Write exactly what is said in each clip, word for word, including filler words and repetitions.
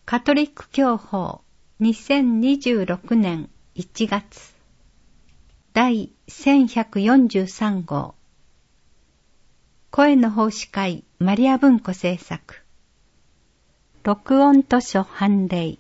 カトリック教法にせんにじゅうろくねんいちがつ第せんひゃくよんじゅうさん号声の奉仕会マリア文庫制作録音図書判例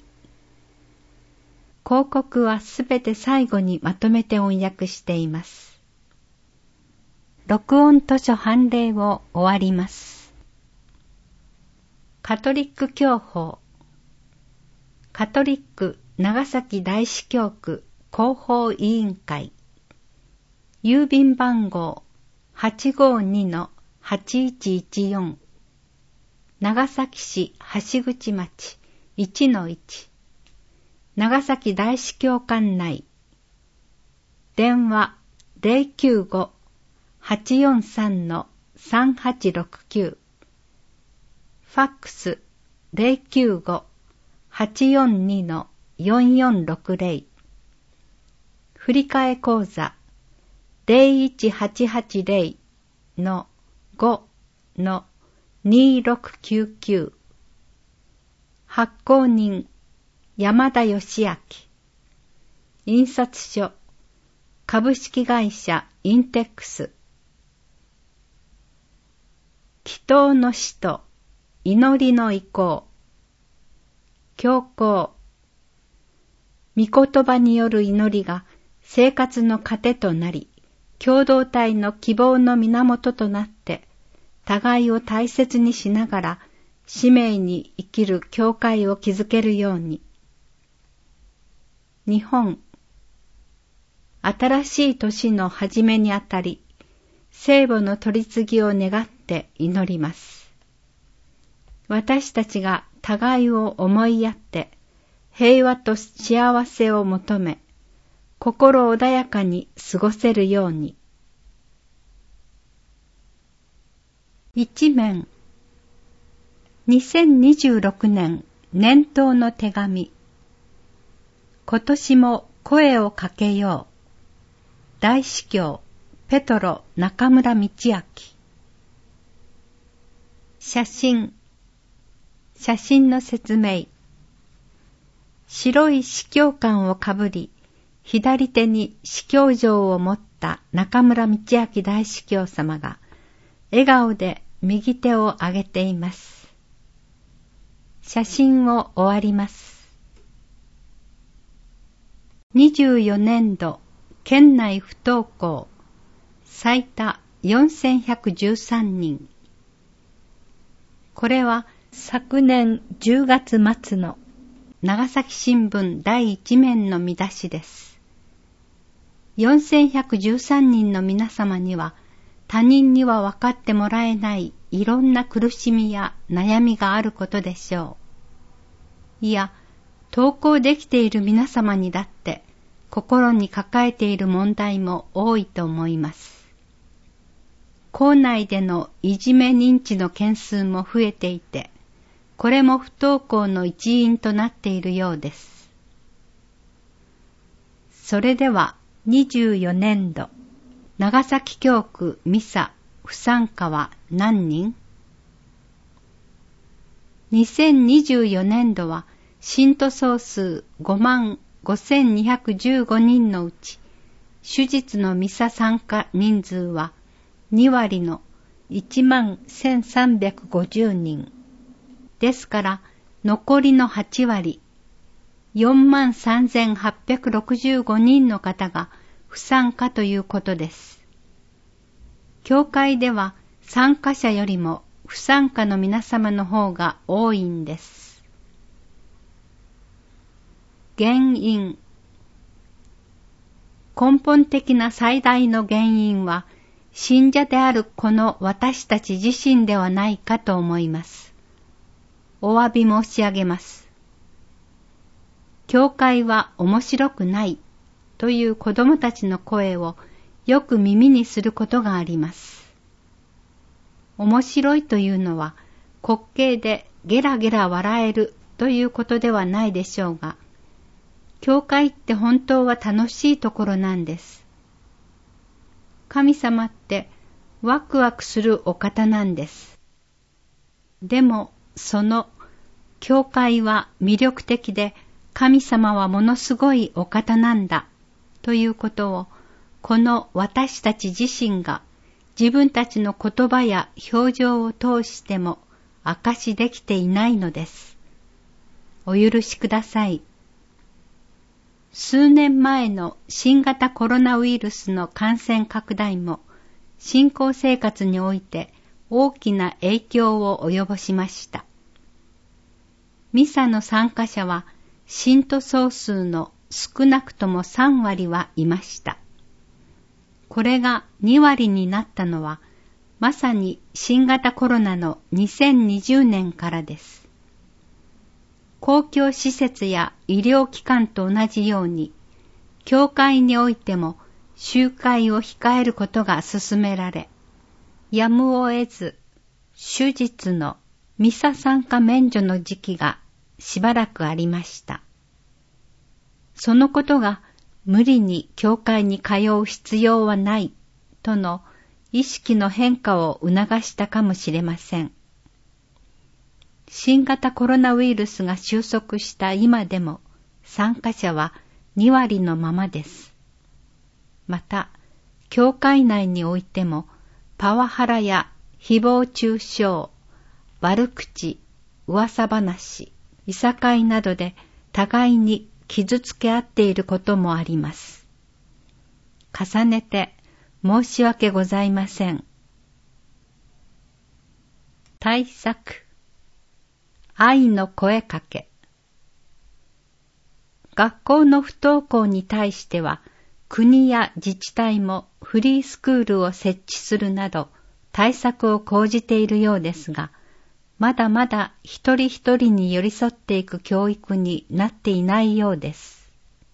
広告はすべて最後にまとめて翻訳しています。録音図書判例を終わります。カトリック教法カトリック長崎大司教区広報委員会郵便番号 はちごにのはちいちいちよん 長崎市橋口町 いちのいち 長崎大司教管内電話 ゼロきゅうご はちよんさん さんはちろくきゅう ファックス ゼロきゅうご はちよんに よんよんろくゼロ 振替口座 ゼロいちはちはちゼロ のごのにろくきゅうきゅう 発行人山田義明印刷所株式会社インテックス祈祷の使徒祈りの意向教皇御言葉による祈りが生活の糧となり共同体の希望の源となって互いを大切にしながら使命に生きる教会を築けるように日本新しい年の初めにあたり聖母の取り次ぎを願って祈ります。私たちが互いを思いやって平和と幸せを求め心穏やかに過ごせるように。一面にせんにじゅうろくねん年頭の手紙今年も声をかけよう大司教ペトロ中村道明写真写真の説明白い司教冠をかぶり左手に司教杖を持った中村道明大司教様が笑顔で右手を上げています。写真を終わります。にじゅうよねんど県内不登校最多よんせんひゃくじゅうさんにん。これは昨年じゅうがつ末の長崎新聞第一面の見出しです。よんせんひゃくじゅうさんにんの皆様には他人には分かってもらえないいろんな苦しみや悩みがあることでしょう。いや、登校できている皆様にだって心に抱えている問題も多いと思います。校内でのいじめ認知の件数も増えていて、これも不登校の一因となっているようです。それではにじゅうよねんど長崎教区ミサ不参加は何人？にせんにじゅうよねんどは信徒総数ごまんごせんにひゃくじゅうごにんのうち手術のミサ参加人数はにわりのいちまんせんさんびゃくごじゅうにんですから残りのはちわりよんまんさんぜんはっぴゃくろくじゅうごにんの方が不参加ということです。教会では参加者よりも不参加の皆様の方が多いんです。原因根本的な最大の原因は信者であるこの私たち自身ではないかと思います。お詫び申し上げます。教会は面白くないという子供たちの声をよく耳にすることがあります。面白いというのは滑稽でゲラゲラ笑えるということではないでしょうが、教会って本当は楽しいところなんです。神様ってワクワクするお方なんです。でもその教会は魅力的で、神様はものすごいお方なんだということを、この私たち自身が自分たちの言葉や表情を通しても明かしできていないのです。お許しください。数年前の新型コロナウイルスの感染拡大も信仰生活において大きな影響を及ぼしました。ミサの参加者は信徒総数の少なくともさんわりはいました。これがにわりになったのはまさに新型コロナのにせんにじゅうねんからです。公共施設や医療機関と同じように、教会においても集会を控えることが進められ、やむを得ず、手術のミサ参加免除の時期がしばらくありました。そのことが無理に教会に通う必要はないとの意識の変化を促したかもしれません。新型コロナウイルスが収束した今でも参加者はにわりのままです。また、教会内においてもパワハラや誹謗中傷、悪口、噂話、いさかいなどで互いに傷つけ合っていることもあります。重ねて申し訳ございません。対策。愛の声かけ。学校の不登校に対しては、国や自治体もフリースクールを設置するなど対策を講じているようですが、まだまだ一人一人に寄り添っていく教育になっていないようです。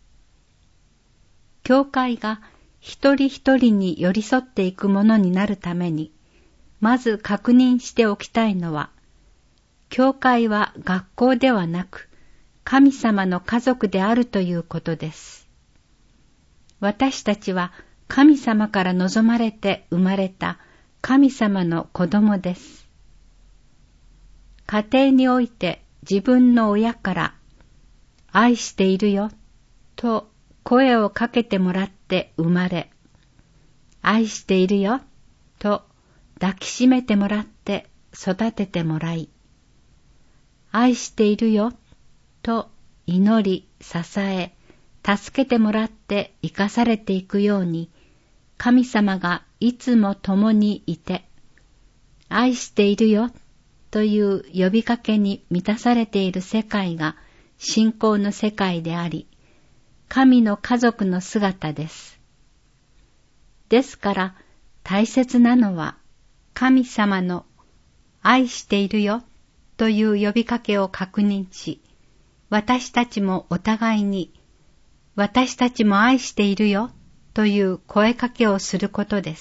教会が一人一人に寄り添っていくものになるために、まず確認しておきたいのは、教会は学校ではなく、神様の家族であるということです。私たちは神様から望まれて生まれた神様の子供です。家庭において自分の親から愛しているよと声をかけてもらって生まれ、愛しているよと抱きしめてもらって育ててもらい、愛しているよと祈り、支え、助けてもらって生かされていくように、神様がいつも共にいて、愛しているよという呼びかけに満たされている世界が信仰の世界であり、神の家族の姿です。ですから大切なのは、神様の愛しているよという呼びかけを確認し、私たちもお互いに、私たちも愛しているよという声かけをすることです。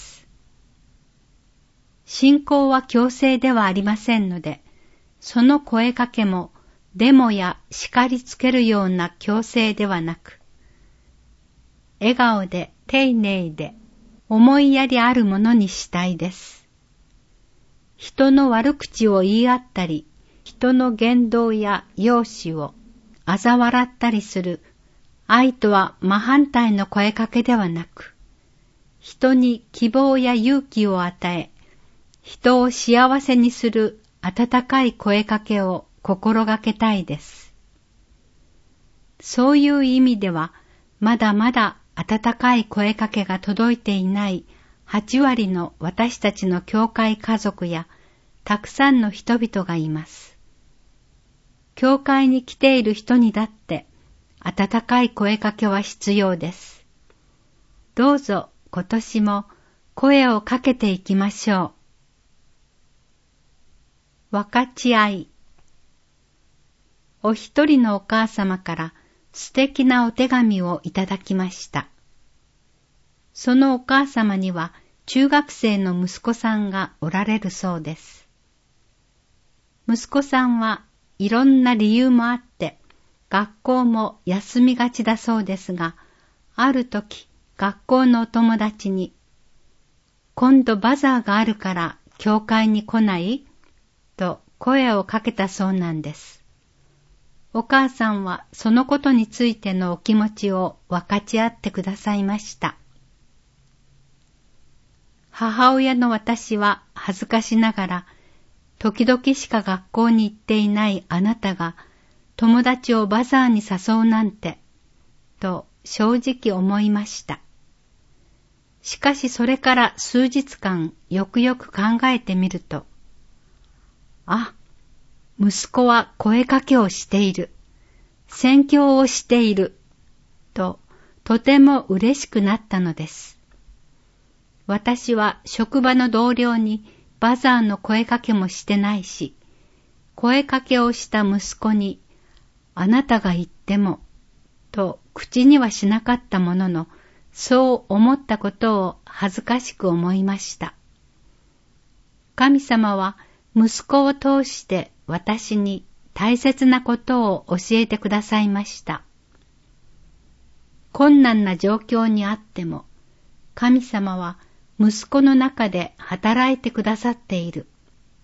信仰は強制ではありませんので、その声かけもデモや叱りつけるような強制ではなく、笑顔で丁寧で思いやりあるものにしたいです。人の悪口を言い合ったり、人の言動や容姿を嘲笑ったりする愛とは真反対の声かけではなく、人に希望や勇気を与え、人を幸せにする温かい声かけを心がけたいです。そういう意味では、まだまだ温かい声かけが届いていないはちわりの私たちの教会家族やたくさんの人々がいます。教会に来ている人にだって温かい声かけは必要です。どうぞ今年も声をかけていきましょう。分かち合い。お一人のお母様から素敵なお手紙をいただきました。そのお母様には中学生の息子さんがおられるそうです。息子さんはいろんな理由もあって学校も休みがちだそうですが、ある時学校のお友達に、今度バザーがあるから教会に来ない?と声をかけたそうなんです。 お母さんはそのことについてのお気持ちを分かち合ってくださいました。母親の私は恥ずかしながら、時々しか学校に行っていないあなたが友達をバザーに誘うなんて、と正直思いました。しかしそれから数日間よくよく考えてみると、あ、息子は声かけをしている、宣教をしている、ととても嬉しくなったのです。私は職場の同僚にバザーの声かけもしてないし、声かけをした息子に、あなたが言っても、と口にはしなかったものの、そう思ったことを恥ずかしく思いました。神様は息子を通して私に大切なことを教えてくださいました。困難な状況にあっても、神様は息子の中で働いてくださっている。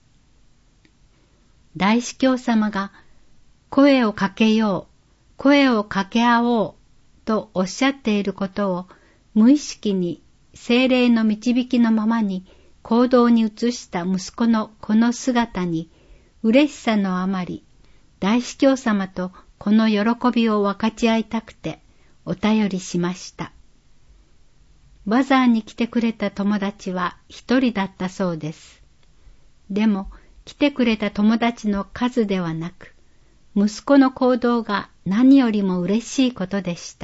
大司教様が声をかけよう、声をかけ合おうとおっしゃっていることを無意識に聖霊の導きのままに行動に移した息子のこの姿に嬉しさのあまり、大司教様とこの喜びを分かち合いたくてお便りしました。バザーに来てくれた友達は一人だったそうです。でも来てくれた友達の数ではなく、息子の行動が何よりも嬉しいことでした。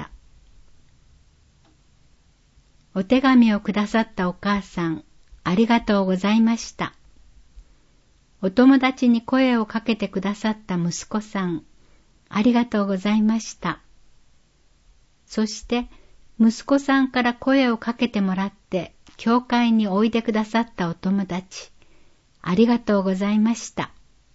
お手紙をくださったお母さん、ありがとうございました。お友達に声をかけてくださった息子さん、ありがとうございました。そして息子さんから声をかけてもらって教会においでくださったお友達、ありがとうございました。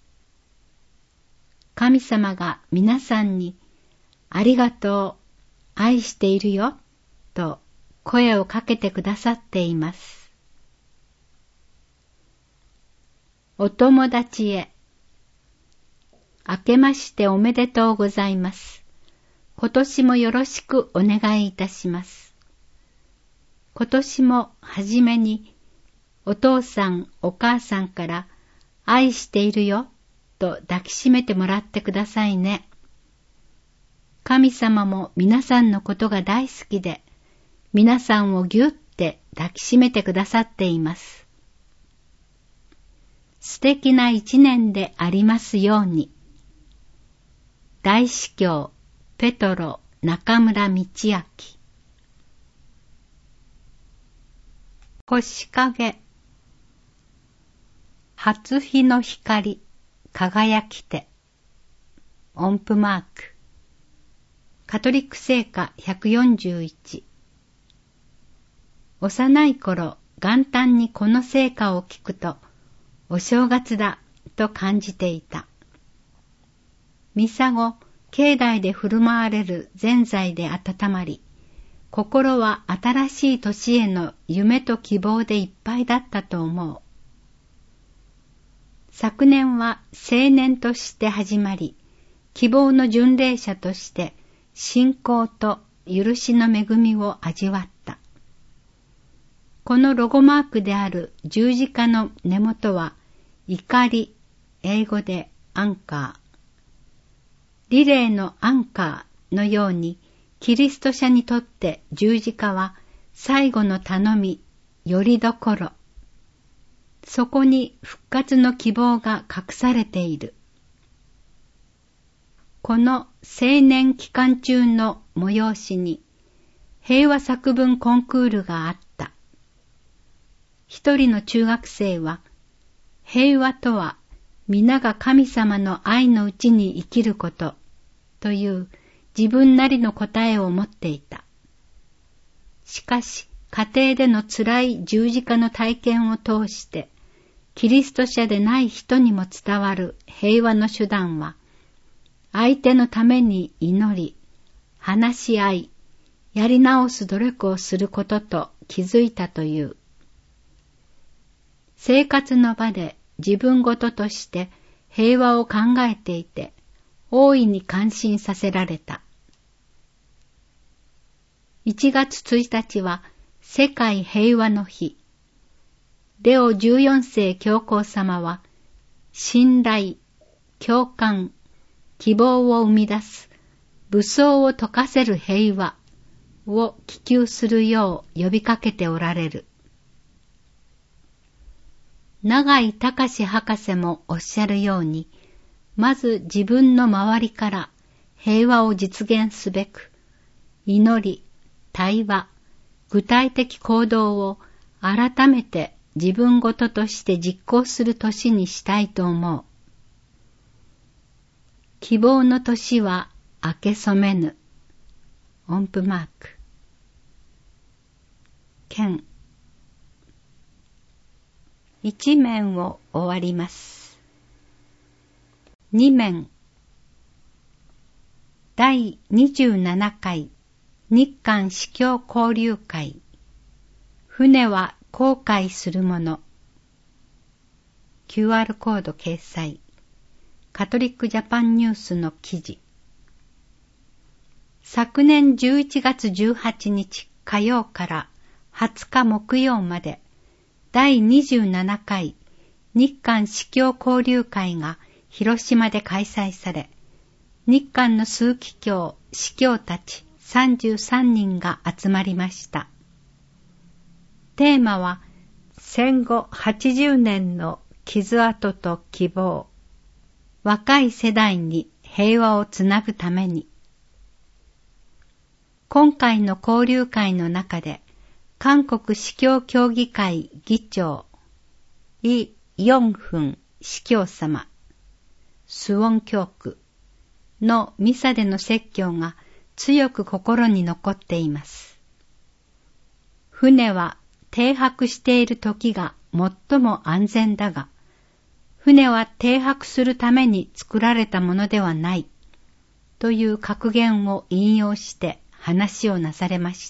神様が皆さんに、ありがとう、愛しているよ、と声をかけてくださっています。お友達へ、明けましておめでとうございます。今年もよろしくお願いいたします。今年もはじめに、お父さんお母さんから愛しているよと抱きしめてもらってくださいね。神様も皆さんのことが大好きで、皆さんをぎゅって抱きしめてくださっています。素敵な一年でありますように。大司教ペトロ中村道明。星影、初日の光輝きて。音符マーク。カトリック聖歌ひゃくよんじゅういち。幼い頃、元旦にこの聖歌を聞くと、お正月だと感じていた。ミサ後、境内で振る舞われるぜんざいで温まり、心は新しい年への夢と希望でいっぱいだったと思う。昨年は青年として始まり、希望の巡礼者として信仰と許しの恵みを味わった。このロゴマークである十字架の根元は怒り、英語でアンカー。リレーのアンカーのように、キリスト者にとって十字架は最後の頼み、よりどころ。そこに復活の希望が隠されている。この青年期間中の催しに、平和作文コンクールがあった。一人の中学生は、平和とは皆が神様の愛のうちに生きることという自分なりの答えを持っていた。しかし家庭での辛い十字架の体験を通してキリスト者でない人にも伝わる平和の手段は相手のために祈り、話し合い、やり直す努力をすることと気づいたという。生活の場で自分ごととして平和を考えていて、 大いに感心させられた。いちがつついたちは世界平和の日。レオじゅうよんせい教皇様は、信頼、共感、希望を生み出す、武装を解かせる平和を希求するよう呼びかけておられる。永井隆博士もおっしゃるように、まず自分の周りから平和を実現すべく、祈り、対話、具体的行動を改めて自分ごととして実行する年にしたいと思う。希望の年は明け染めぬ。音符マーク。剣。一面を終わります。二面。第にじゅうななかい日韓司教交流会。船は航海するもの。キューアール コード掲載。カトリックジャパンニュースの記事。昨年じゅういちがつじゅうはちにち火曜からはつか木曜まで第にじゅうななかい日韓司教交流会が広島で開催され、日韓の枢機卿、司教たちさんじゅうさんにんが集まりました。テーマは戦後はちじゅうねんの傷跡と希望。若い世代に平和をつなぐために。今回の交流会の中で、韓国司教協議会議長、イ・ヨンフン司教様、スウォン教区のミサでの説教が強く心に残っています。船は停泊している時が最も安全だが、船は停泊するために作られたものではないという格言を引用して話をなされました。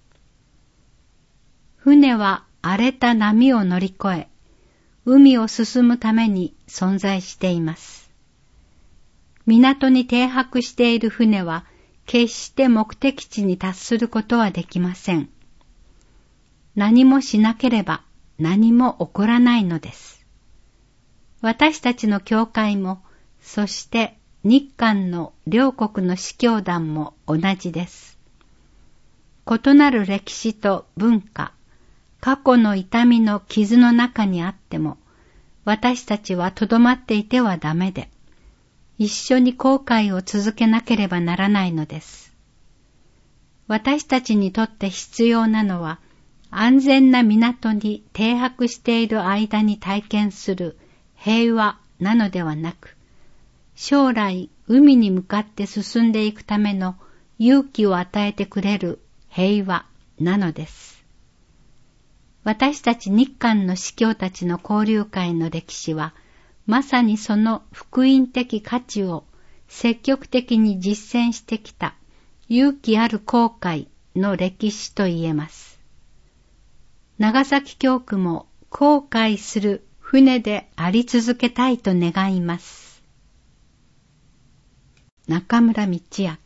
船は荒れた波を乗り越え、海を進むために存在しています。港に停泊している船は決して目的地に達することはできません。何もしなければ何も起こらないのです。私たちの教会も、そして日韓の両国の司教団も同じです。異なる歴史と文化、過去の痛みの傷の中にあっても、私たちはとどまっていてはダメで、一緒に航海を続けなければならないのです。私たちにとって必要なのは、安全な港に停泊している間に体験する平和なのではなく、将来海に向かって進んでいくための勇気を与えてくれる平和なのです。私たち日韓の司教たちの交流会の歴史は、まさにその福音的価値を積極的に実践してきた勇気ある航海の歴史と言えます。長崎教区も航海する船であり続けたいと願います。中村道明。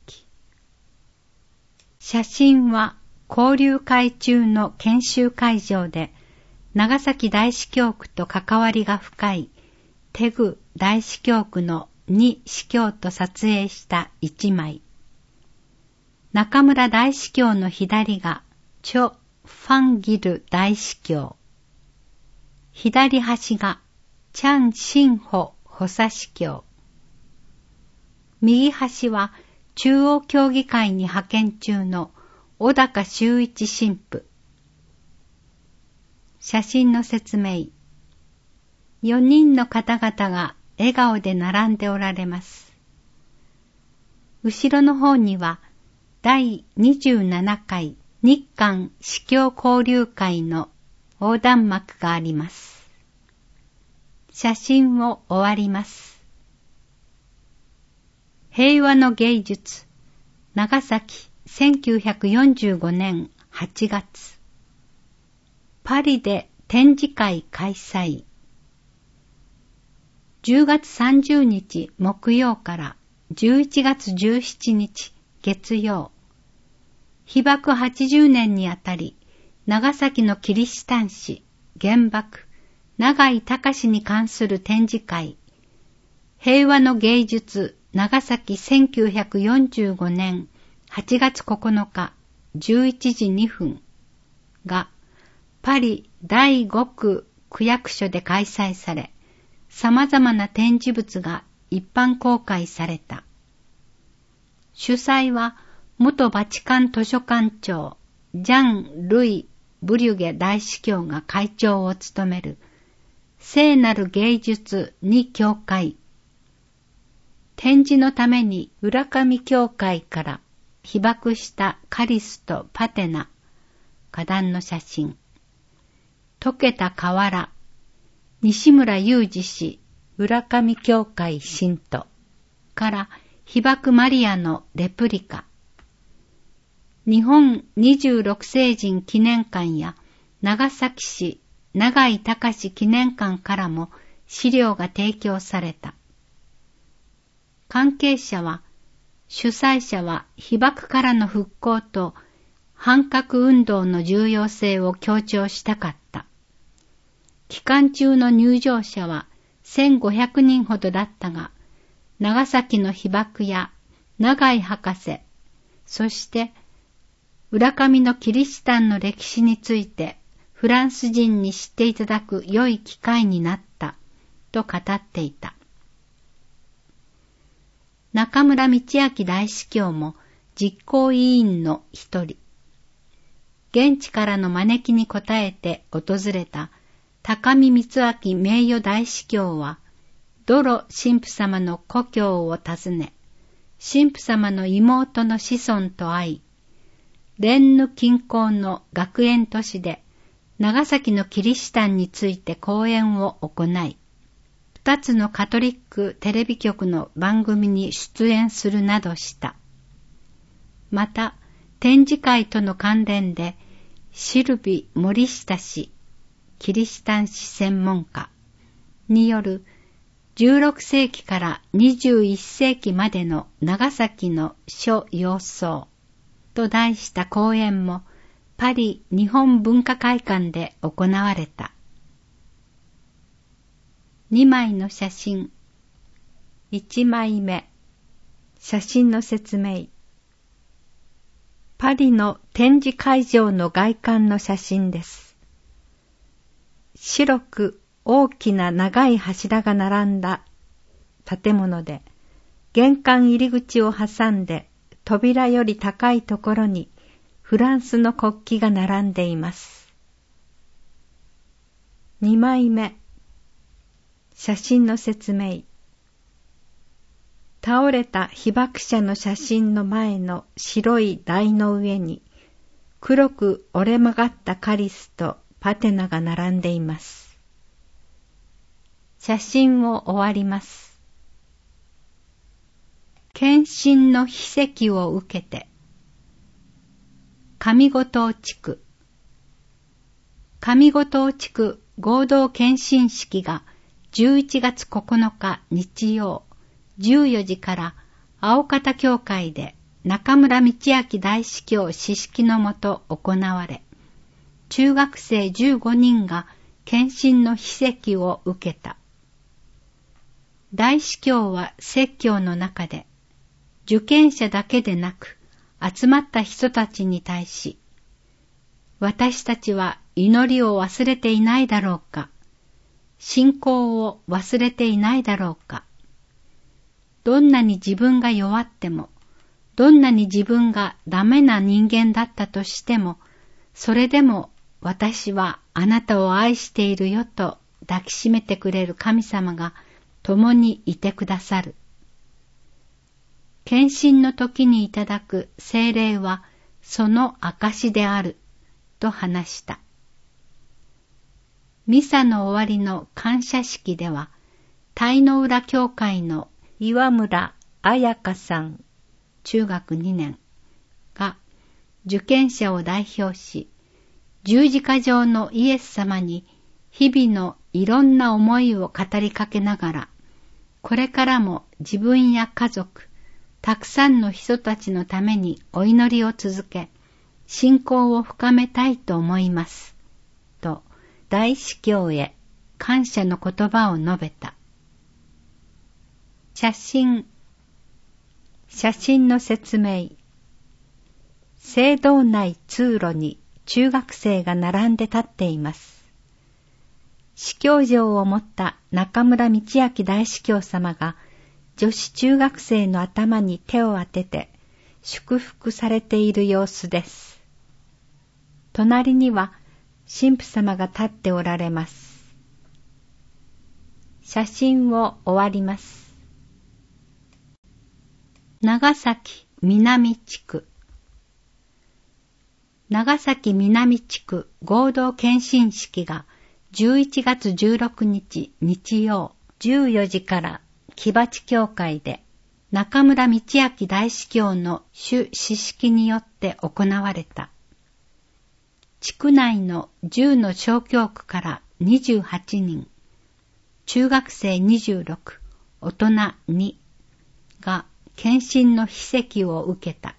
写真は交流会中の研修会場で長崎大司教区と関わりが深いテグ大司教区のに司教と撮影した一枚。中村大司教の左がチョ・ファンギル大司教。左端がチャン・シンホ補佐司教。右端は中央協議会に派遣中の小高修一神父。写真の説明。よにんの方々が笑顔で並んでおられます。後ろの方には第にじゅうななかい日韓司教交流会の横断幕があります。写真を終わります。平和の芸術、長崎せんきゅうひゃくよんじゅうごねんはちがつ。パリで展示会開催。じゅうがつさんじゅうにち木曜からじゅういちがつじゅうしちにち月曜、被爆はちじゅうねんにあたり、長崎のキリシタン史、原爆、永井隆に関する展示会、平和の芸術、長崎せんきゅうひゃくよんじゅうごねんはちがつここのかじゅういちじにふんがパリだいごく区役所で開催され、様々な展示物が一般公開された。主催は元バチカン図書館長ジャン・ルイ・ブリュゲ大司教が会長を務める聖なる芸術に教会。展示のために浦上教会から被爆したカリスとパテナ、花壇の写真。溶けた瓦、西村雄二氏、浦上教会信徒から被爆マリアのレプリカ。日本にじゅうろくせいじん記念館や長崎市永井隆記念館からも資料が提供された。関係者は、主催者は被爆からの復興と反核運動の重要性を強調したかった。期間中の入場者はせんごひゃくにんほどだったが、長崎の被爆や永井博士、そして浦上のキリシタンの歴史についてフランス人に知っていただく良い機会になったと語っていた。中村道明大司教も実行委員の一人。現地からの招きに応えて訪れた高見光明名誉大司教は、ドロ神父様の故郷を訪ね、神父様の妹の子孫と会い、レンヌ近郊の学園都市で長崎のキリシタンについて講演を行い、二つのカトリックテレビ局の番組に出演するなどした。また、展示会との関連で、シルビ・森下氏、キリシタン史専門家によるじゅうろくせいきからにじゅういっせいきまでの長崎の諸様相と題した講演もパリ日本文化会館で行われた。にまいの写真。いちまいめ。写真の説明。パリの展示会場の外観の写真です。白く大きな長い柱が並んだ建物で、玄関入り口を挟んで扉より高いところにフランスの国旗が並んでいます。にまいめ。写真の説明。倒れた被爆者の写真の前の白い台の上に黒く折れ曲がったカリスとパテナが並んでいます。写真を終わります。献身の秘跡を受けて。上五島地区。上五島地区合同献身式がじゅういちがつここのか日曜じゅうよじから青方教会で中村道明大司教指揮のもと行われ、中学生じゅうごにんが献身の秘跡を受けた。大司教は説教の中で、受験者だけでなく集まった人たちに対し、私たちは祈りを忘れていないだろうか、信仰を忘れていないだろうか。どんなに自分が弱っても、どんなに自分がダメな人間だったとしても、それでも私はあなたを愛しているよと抱きしめてくれる神様が共にいてくださる。献身の時にいただく聖霊はその証であると話した。ミサの終わりの感謝式では、鯛の浦教会の岩村彩香さん、中学にねんが受験者を代表し、十字架上のイエス様に日々のいろんな思いを語りかけながら、これからも自分や家族、 たくさんの人たちのためにお祈りを続け、信仰を深めたいと思います。と、大司教へ感謝の言葉を述べた。写真。写真の説明。聖堂内通路に中学生が並んで立っています。司教状を持った中村道明大司教様が女子中学生の頭に手を当てて祝福されている様子です。隣には神父様が立っておられます。写真を終わります。長崎南地区。長崎南地区合同献身式がじゅういちがつじゅうろくにち日曜じゅうよじから木鉢教会で中村道明大司教の主司式によって行われた。地区内のじゅうの小教区からにじゅうはちにん、中学生にじゅうろく、大人にが献身の秘跡を受けた。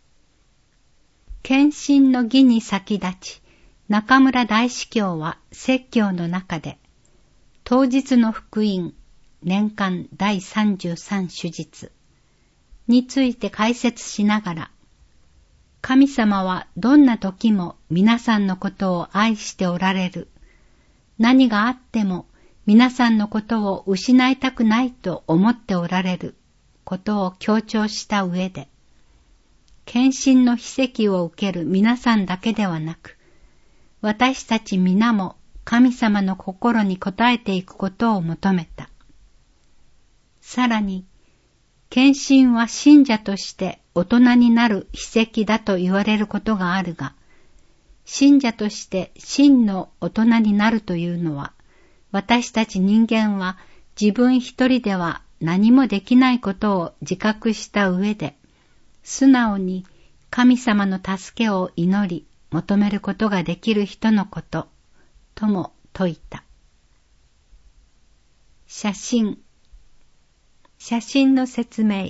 献身の儀に先立ち、中村大司教は説教の中で、当日の福音、年間だいさんじゅうさん主日について解説しながら、神様はどんな時も皆さんのことを愛しておられる。何があっても皆さんのことを失いたくないと思っておられることを強調した上で、献身の秘跡を受ける皆さんだけではなく、私たち皆も神様の心に応えていくことを求めた。さらに、献身は信者として大人になる秘跡だと言われることがあるが、信者として真の大人になるというのは、私たち人間は自分一人では何もできないことを自覚した上で、素直に神様の助けを祈り求めることができる人のこと、とも説いた。写真。写真の説明。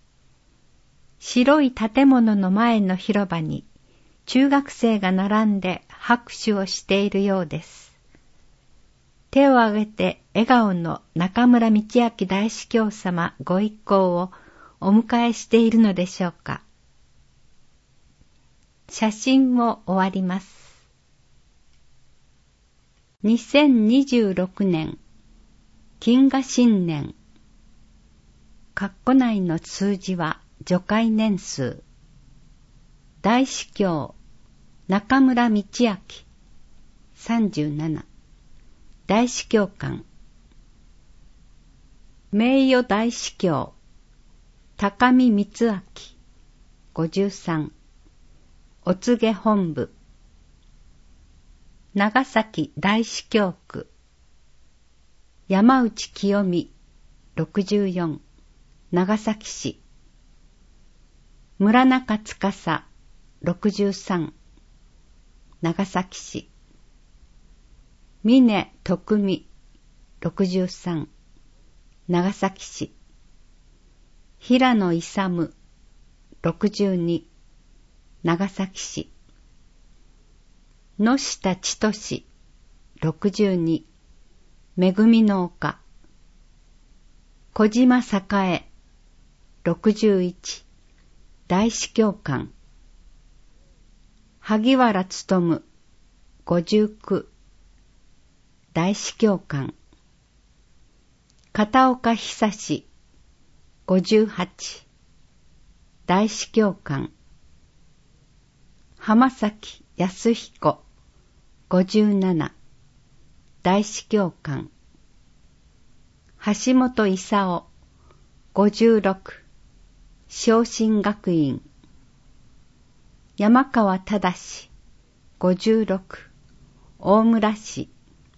白い建物の前の広場に中学生が並んで拍手をしているようです。手を挙げて笑顔の中村道明大司教様ご一行をお迎えしているのでしょうか。写真を終わります。にせんにじゅうろくねん金河新年。括弧内の数字は除会年数。大司教中村道明さんじゅうなな。大司教官名誉大司教高見光明ごじゅうさん。お告げ本部長崎大司教区山内清美ろくじゅうよん。長崎市村中司ろくじゅうさん。長崎市峰徳美ろくじゅうさん。長崎市平野勇ろくじゅうに。長崎市野下千歳ろくじゅうに。めぐみの丘小島栄ろくじゅういち。大司教官萩原勉ごじゅうきゅう。大司教官片岡久志ごじゅうはち。大司教官浜崎康彦ごじゅうなな。大司教官橋本勲ごじゅうろく。昇進学院山川忠ごじゅうろく。大村市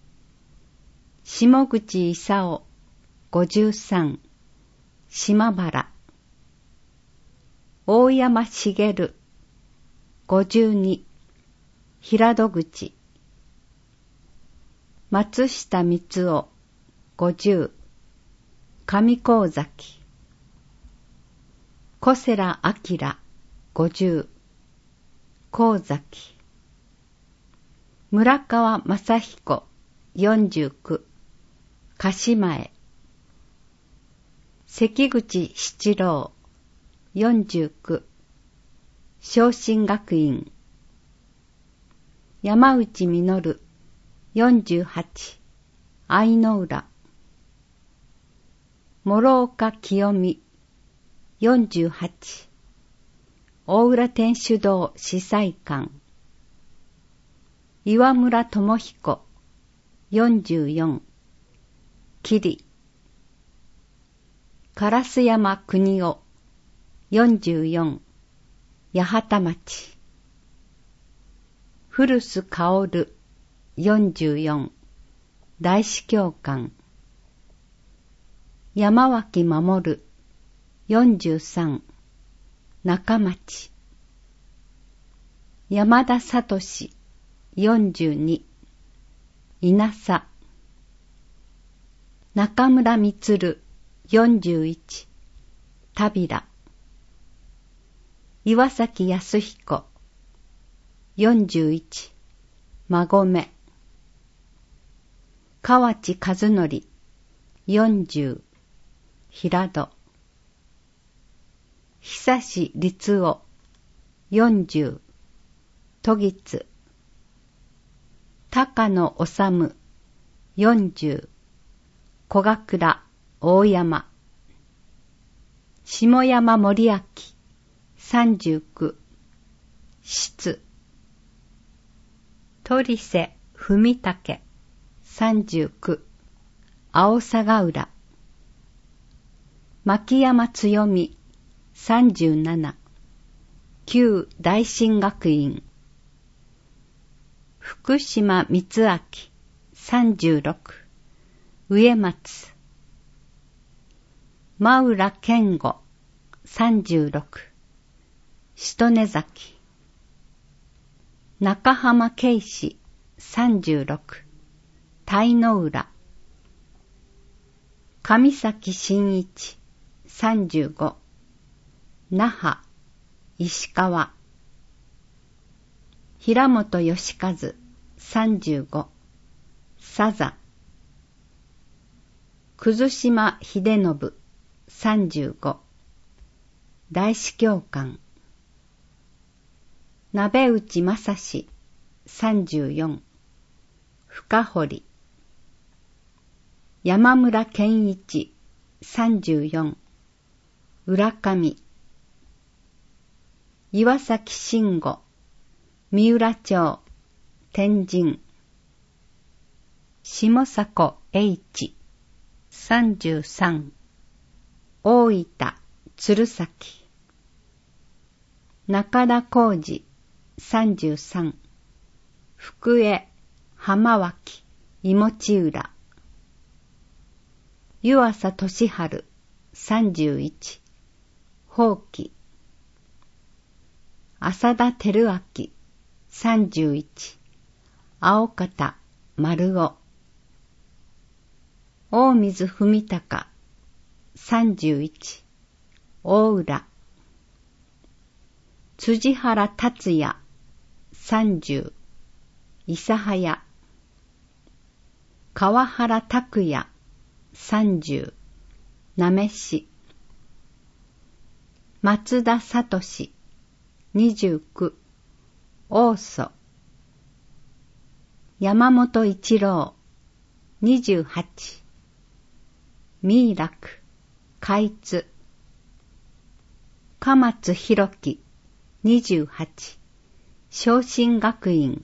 下口勲ごじゅうさん。島原大山茂ごじゅうに。平戸口松下光夫ごじゅう。上高崎小瀬良明ごじゅう、神崎。村川正彦よんじゅうきゅう、鹿島へ。関口七郎よんじゅうきゅう、昇進学院。山内実よんじゅうはち、愛の浦。諸岡清美よんじゅうはち、大浦天主堂司祭館。岩村智彦よんじゅうよん、桐。烏山国夫よんじゅうよん、八幡町。古巣薫よんじゅうよん、大司教官。山脇守よんじゅうさん、中町。山田聡よんじゅうに、稲佐。中村充よんじゅういち、田平。岩崎康彦よんじゅういち、馬込。河内和則よんじゅう、平戸。久志律夫よんじゅう、都津。高野治よんじゅう、小賀倉大山。下山森明さんじゅうきゅう、質。鳥瀬文武さんじゅうきゅう、青相浦。牧山強美さんじゅうなな、旧大進学院。福島光明さんじゅうろく、植松。真浦健吾さんじゅうろく、し根崎。中浜圭司さんじゅうろく、鯛の浦。上崎真一さんじゅうご、那覇、石川。平本義和さんじゅうご、佐座。葛島秀信さんじゅうご、大司教官。鍋内正史さんじゅうよん、深堀。山村健一さんじゅうよん、浦上。岩崎慎吾三浦町天神。下迫 H さんじゅうさん、大分鶴崎。中田浩二さんじゅうさん、福江浜脇妹浦。湯浅俊治さんじゅういち、宝木。浅田照明さんじゅういち、青方丸尾。大水文隆さんじゅういち、大浦。辻原達也さんじゅう、諫早。川原拓也さんじゅう、なめし。松田聡にじゅうきゅう、大曽。山本一郎にじゅうはち、三楽開津。蒲松弘樹にじゅうはち、昇進学院。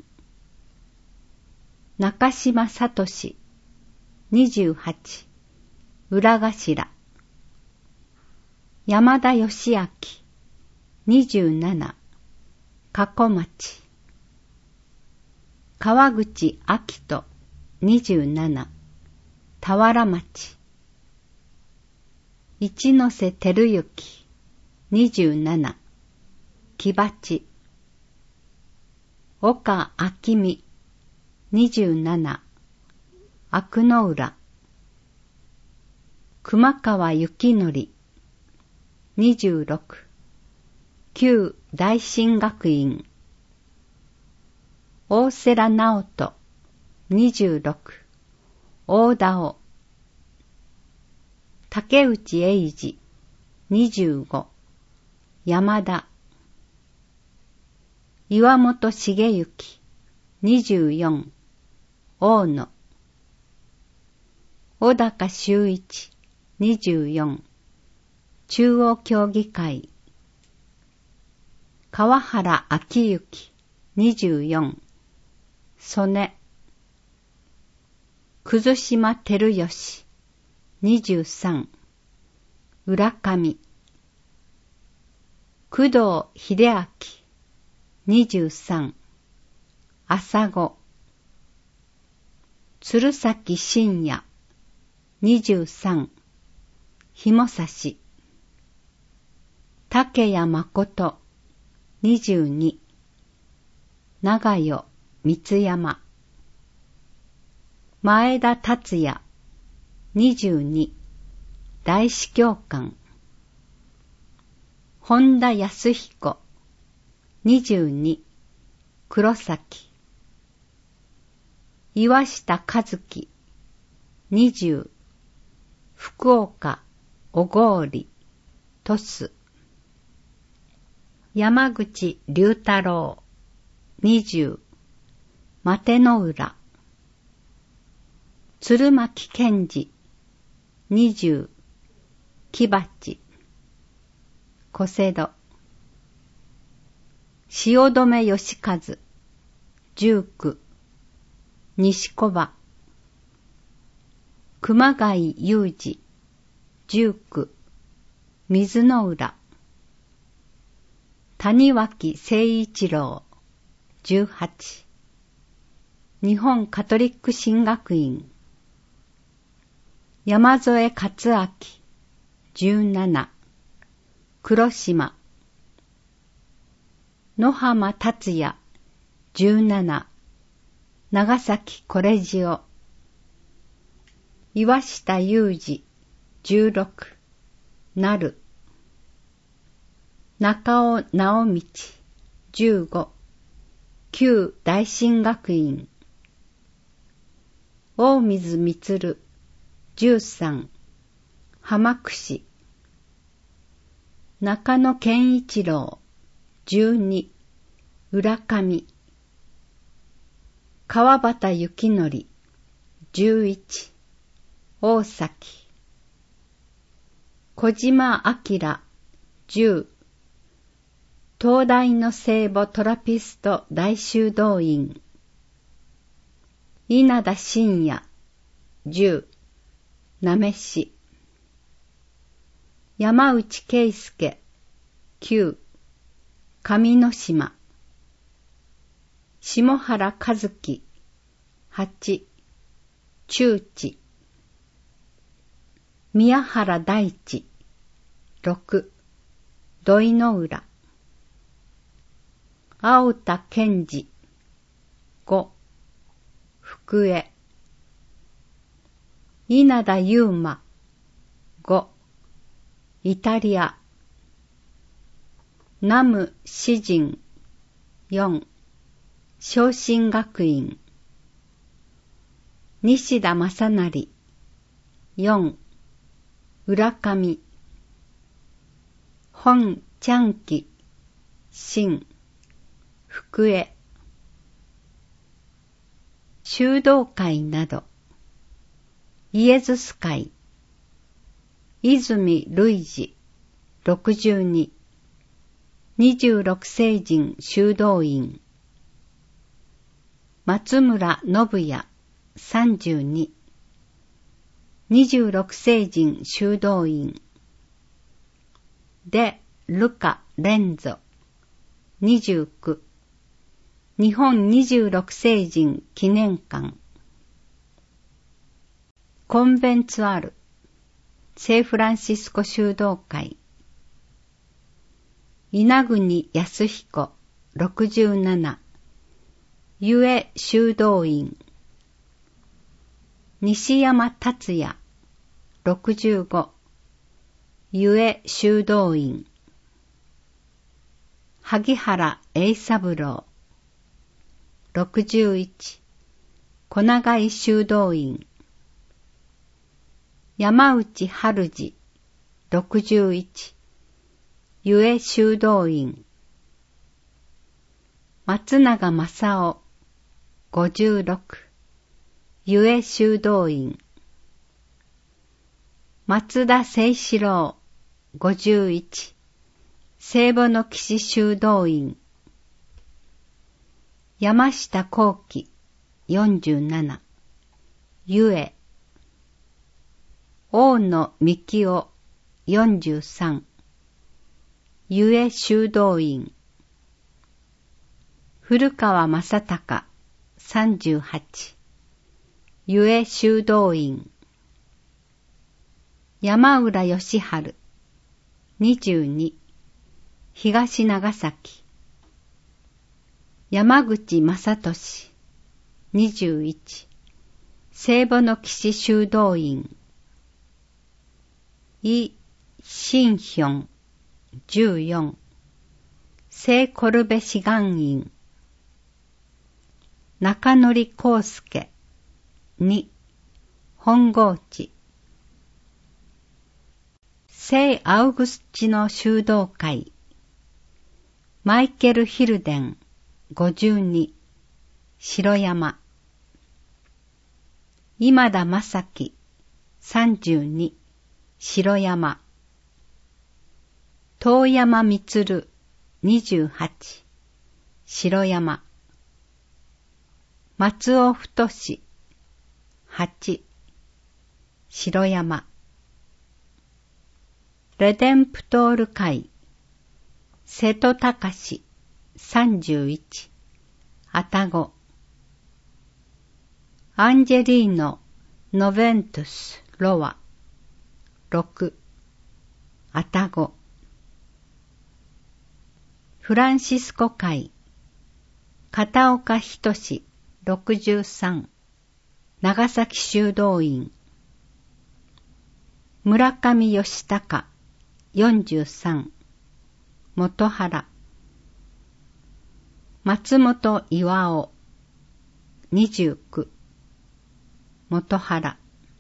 中島聡にじゅうはち、浦頭。山田義明にじゅうなな、加古町。川口明人にじゅうなな、田原町。一ノ瀬照之にじゅうなな、木鉢。岡明美にじゅうなな、阿久の浦。熊川幸則にじゅうろく、 旧大進学院。大瀬良直人、にじゅうろく、大田尾。竹内英二、にじゅうご、山田。岩本茂之、にじゅうよん、大野。小高修一、にじゅうよん、中央協議会。川原昭之、にじゅうよん、曽根。葛島照義、にじゅうさん、浦上。工藤秀明、にじゅうさん、朝子。鶴崎信也、にじゅうさん、紐差し。竹谷誠、にじゅうに、長代三山。前田達也、にじゅうに、大司教官。本田康彦、にじゅうに、黒崎。岩下和樹、にじゅう、福岡小郡、鳥栖。山口龍太郎、にじゅう、松の浦。鶴巻健二、にじゅう、木鉢。小瀬戸。汐留義和、じゅうく、西小場。熊谷裕二、じゅうく、水の浦。谷脇誠一郎、じゅうはち、日本カトリック神学院。山添勝明、じゅうなな、黒島。野浜達也、じゅうなな、長崎コレジオ。岩下裕二、じゅうろく、なる。中尾直道、じゅうご、旧大進学院。大水満、じゅうさん、浜串。中野健一郎、じゅうに、浦上。川端幸則、じゅういち、大崎。小島明、じゅう、東大の聖母トラピスト大修道院。稲田信也、じゅう、なめし。山内圭介、きゅう、上之島。下原和樹、はち、中地。宮原大地、ろく、土井の浦。青田健二、ご、福江。稲田悠馬、ご、イタリア。南無詩人、よん、昇進学院。西田正成、よん、浦上。本ちゃんき、新、福江。修道会など。イエズス会。泉類似、ろくじゅうに、にじゅうろく聖人修道院。松村信也、さんじゅうに、にじゅうろく聖人修道院。で、ルカ・レンゾ、にじゅうきゅう、日本にじゅうろく聖人記念館。コンベンツアル、聖フランシスコ修道会。稲国康彦、ろくじゅうなな、ゆえ修道院。西山達也、ろくじゅうご、ゆえ修道院。 萩原栄三郎。ろくじゅういち、小長井修道院。山内春治。ろくじゅういち、ゆえ修道院。松永正夫。ごじゅうろく、ゆえ修道院。松田清志郎。ごじゅういち、聖母の騎士修道院。山下幸喜。よんじゅうなな、ゆえ。大野幹夫。よんじゅうさん、ゆえ修道院。古川正隆。さんじゅうはち、ゆえ修道院。山浦義治。にじゅうに、東長崎。山口正俊。にじゅういち、聖母の騎士修道院。イ・シンヒョン。じゅうよん、聖コルベ志願院。中則康介。に、本郷地。聖アウグスチノ修道会。マイケル・ヒルデン。ごじゅうに、城山。今田正樹。さんじゅうに、城山。遠山満。にじゅうはち、城山。松尾太。はち、城山。レデンプトール会。瀬戸隆。さんじゅういち、愛宕。アンジェリーノ・ノベントゥス・ロワ。ろく、愛宕。フランシスコ会。片岡仁。ろくじゅうさん、長崎修道院。村上義孝。よんじゅうさん、元原。松本巖。にじゅうきゅう、元原。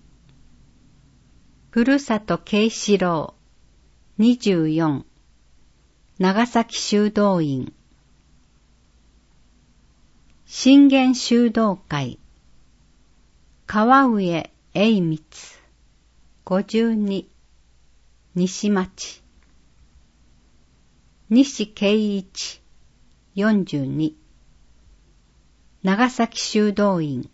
ふるさと慶四郎。にじゅうよん、長崎修道院。信玄修道会。川上栄光。ごじゅうに、西町。西圭一。よんじゅうに、長崎修道院。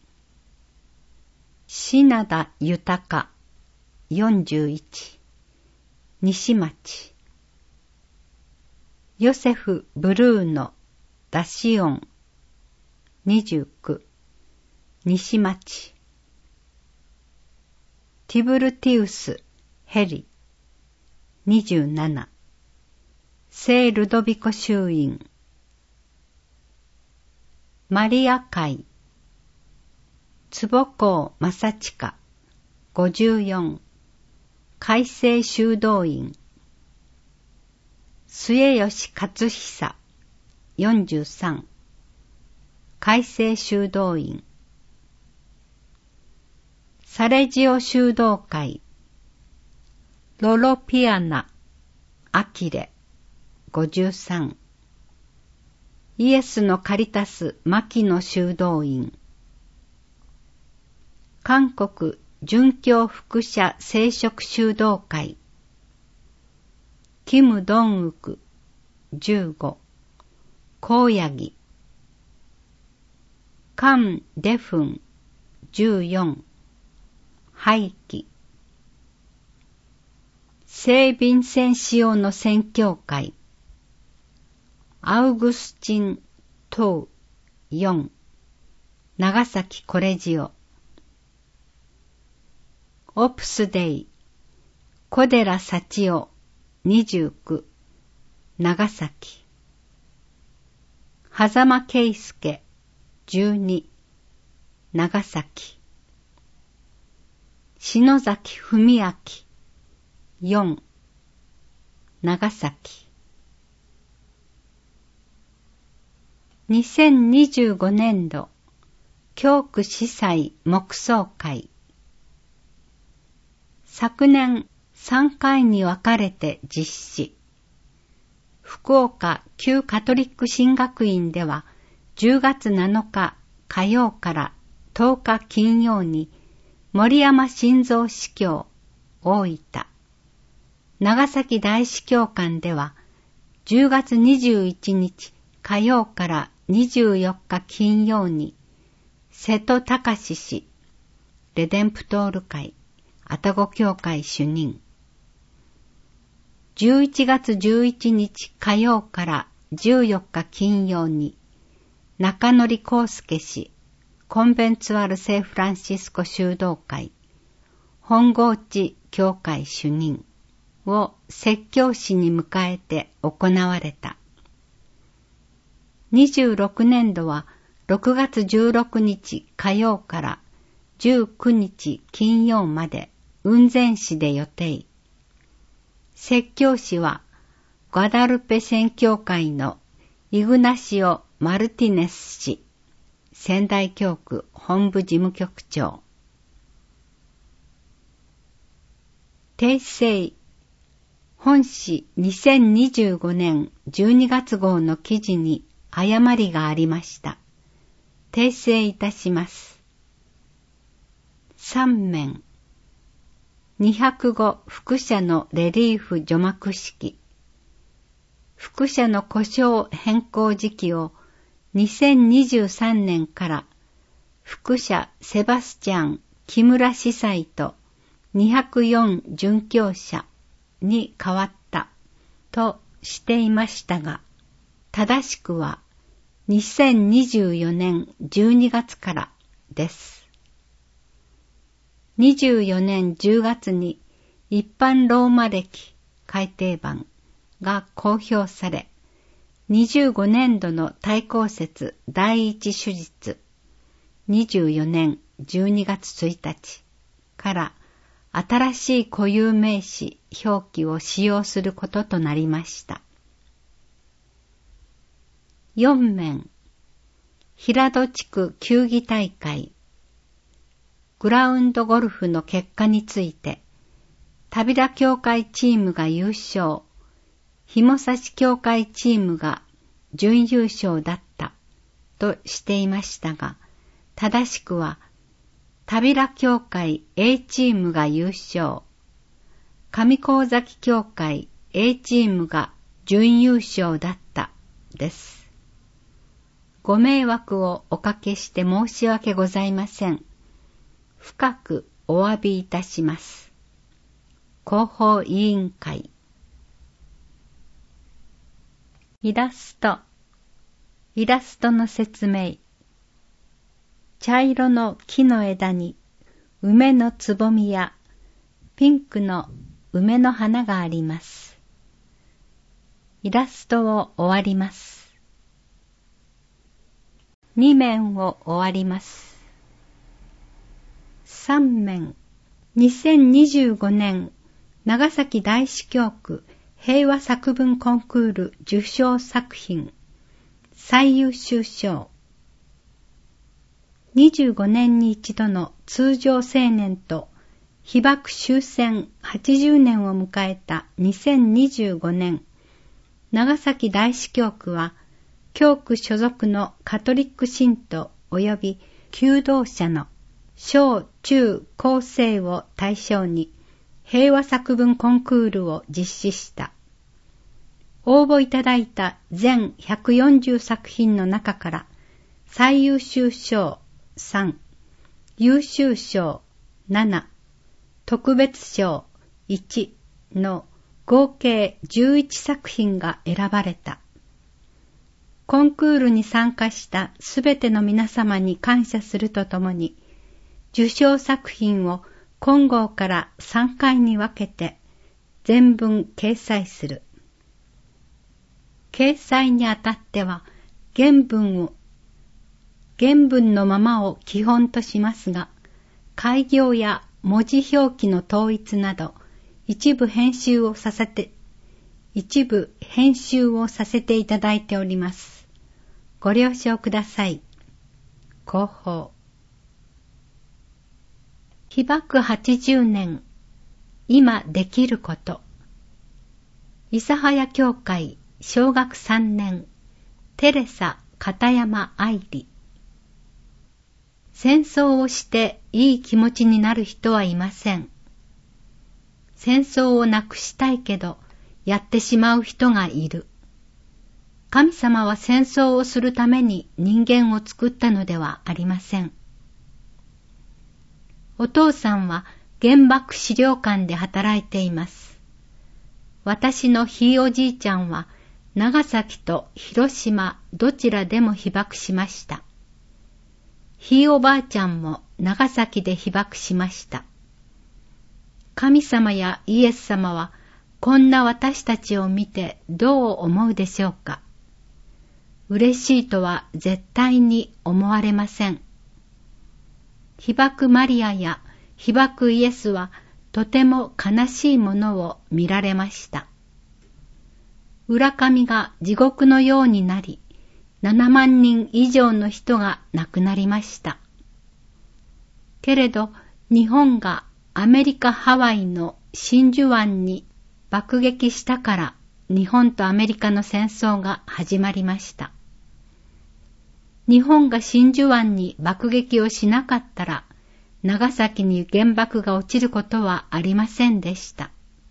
品田豊。よんじゅういち、西町。ヨセフ・ブルーノ・ダシオン。にじゅうきゅう、西町。ティブルティウス・ヘリ。にじゅうなな、聖ルドビコ修院。マリア会。坪高正親。ごじゅうよん、海星修道院。末吉勝久。よんじゅうさん、海星修道院。サレジオ修道会。ロロピアナ、アキレ。ごじゅうさん、イエスのカリタス牧野修道院。韓国殉教福社聖職修道会。キム・ドンウク。じゅうご、高野木。カン・デフン。じゅうよん、廃棄。聖ヴィンセンシオの宣教会。アウグスチン・トウ。よん、長崎コレジオ。オプスデイ。小寺幸男。にじゅうきゅう、長崎。狭間圭介。じゅうに、長崎。篠崎文明。よん、長崎。 にせんにじゅうごねんど教区司祭黙想会。昨年さんかいに分かれて実施。福岡旧カトリック神学院ではじゅうがつなのか火曜からとおか金曜に森山新造司教大分、長崎大司教館ではじゅうがつにじゅういちにち火曜からにじゅうよっか金曜に瀬戸隆氏レデンプトール会愛宕教会主任、じゅういちがつじゅういちにち火曜からじゅうよっか金曜に中則康介氏コンベンツュアル聖フランシスコ修道会本郷地教会主任を説教師に迎えて行われた。にじゅうろくねんどはろくがつじゅうろくにち火曜からじゅうくにち金曜まで雲仙市で予定。説教師はガダルペ宣教会のイグナシオ・マルティネス氏、仙台教区本部事務局長。訂正。本誌にせんにじゅうごねんじゅうにがつごうの記事に誤りがありました。訂正いたします。さんめん。にひゃくご複写のレリーフ除幕式。複写の呼称変更時期をにせんにじゅうさんねんから複写セバスチャン・木村司祭とにひゃくよん殉教者に変わったとしていましたが、正しくはにせんにじゅうよねんじゅうにがつからです。にじゅうよねんじゅうがつに一般ローマ暦改訂版が公表され、にじゅうごねんどの対抗節第一手術にじゅうよねんじゅうにがつついたちから新しい固有名詞表記を使用することとなりました。よんめん。平戸地区球技大会。グラウンドゴルフの結果について、田平教会チームが優勝、紐差教会チームが準優勝だったとしていましたが、正しくは田平教会 A チームが優勝、上高崎教会 A チームが準優勝だったです。ご迷惑をおかけして申し訳ございません。深くお詫びいたします。広報委員会。イラスト。イラストの説明。茶色の木の枝に梅のつぼみやピンクの梅の花があります。イラストを終わります。にめんを終わります。さんめん。にせんにじゅうごねん長崎大司教区平和作文コンクール受賞作品最優秀賞。にじゅうごねんに一度の通常青年と被爆終戦はちじゅうねんを迎えたにせんにじゅうごねん、長崎大司教区は教区所属のカトリック信徒及び求道者の小中高生を対象に平和作文コンクールを実施した。応募いただいた全ひゃくよんじゅうさく品の中から最優秀賞さん、優秀賞なな、特別賞いちの合計じゅういちさく品が選ばれた。コンクールに参加したすべての皆様に感謝するとともに、受賞作品を今号からさんかいに分けて全文掲載する。掲載にあたっては原文を、原文のままを基本としますが、改行や文字表記の統一など一部編集をさせて、一部編集をさせていただいております。 ご了承ください。広報。被爆はちじゅうねん、今できること。諫早教会小学さんねん、テレサ片山愛理。戦争をしていい気持ちになる人はいません。戦争をなくしたいけど、やってしまう人がいる。神様は戦争をするために人間を作ったのではありません。お父さんは原爆資料館で働いています。私のひいおじいちゃんは長崎と広島どちらでも被爆しました。ひいおばあちゃんも長崎で被爆しました。神様やイエス様はこんな私たちを見てどう思うでしょうか。嬉しいとは絶対に思われません。被爆マリアや被爆イエスはとても悲しいものを見られました。浦上が地獄のようになり、ななまんにん以上の人が亡くなりました。けれど日本がアメリカ・ハワイの真珠湾に爆撃したから日本とアメリカの戦争が始まりました。日本が真珠湾に爆撃をしなかったら長崎に原爆が落ちることはありませんでした。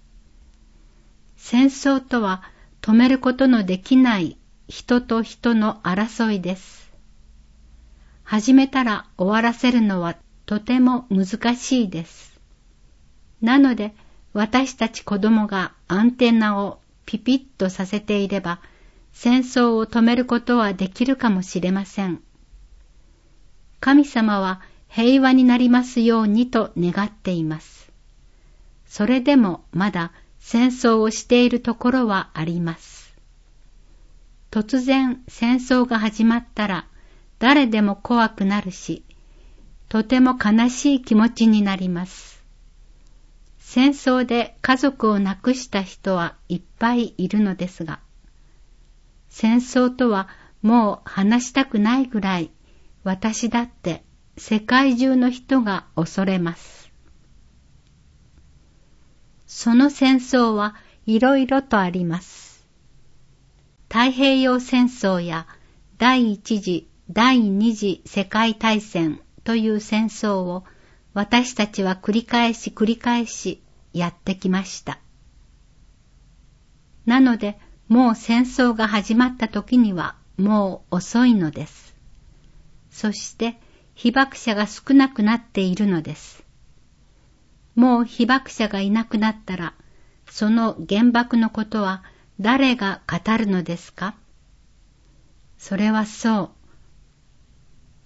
戦争とは止めることのできない人と人の争いです。始めたら終わらせるのはとても難しいです。なので私たち子供がアンテナをピピッとさせていれば戦争を止めることはできるかもしれません。神様は平和になりますようにと願っています。それでもまだ戦争をしているところはあります。突然戦争が始まったら誰でも怖くなるし、とても悲しい気持ちになります。戦争で家族を亡くした人はいっぱいいるのですが、戦争とはもう話したくないぐらい私だって世界中の人が恐れます。その戦争はいろいろとあります。太平洋戦争や第一次、第二次世界大戦という戦争を私たちは繰り返し繰り返しやってきました。なのでもう戦争が始まった時にはもう遅いのです。そして被爆者が少なくなっているのです。もう被爆者がいなくなったら、その原爆のことは誰が語るのですか？それはそう。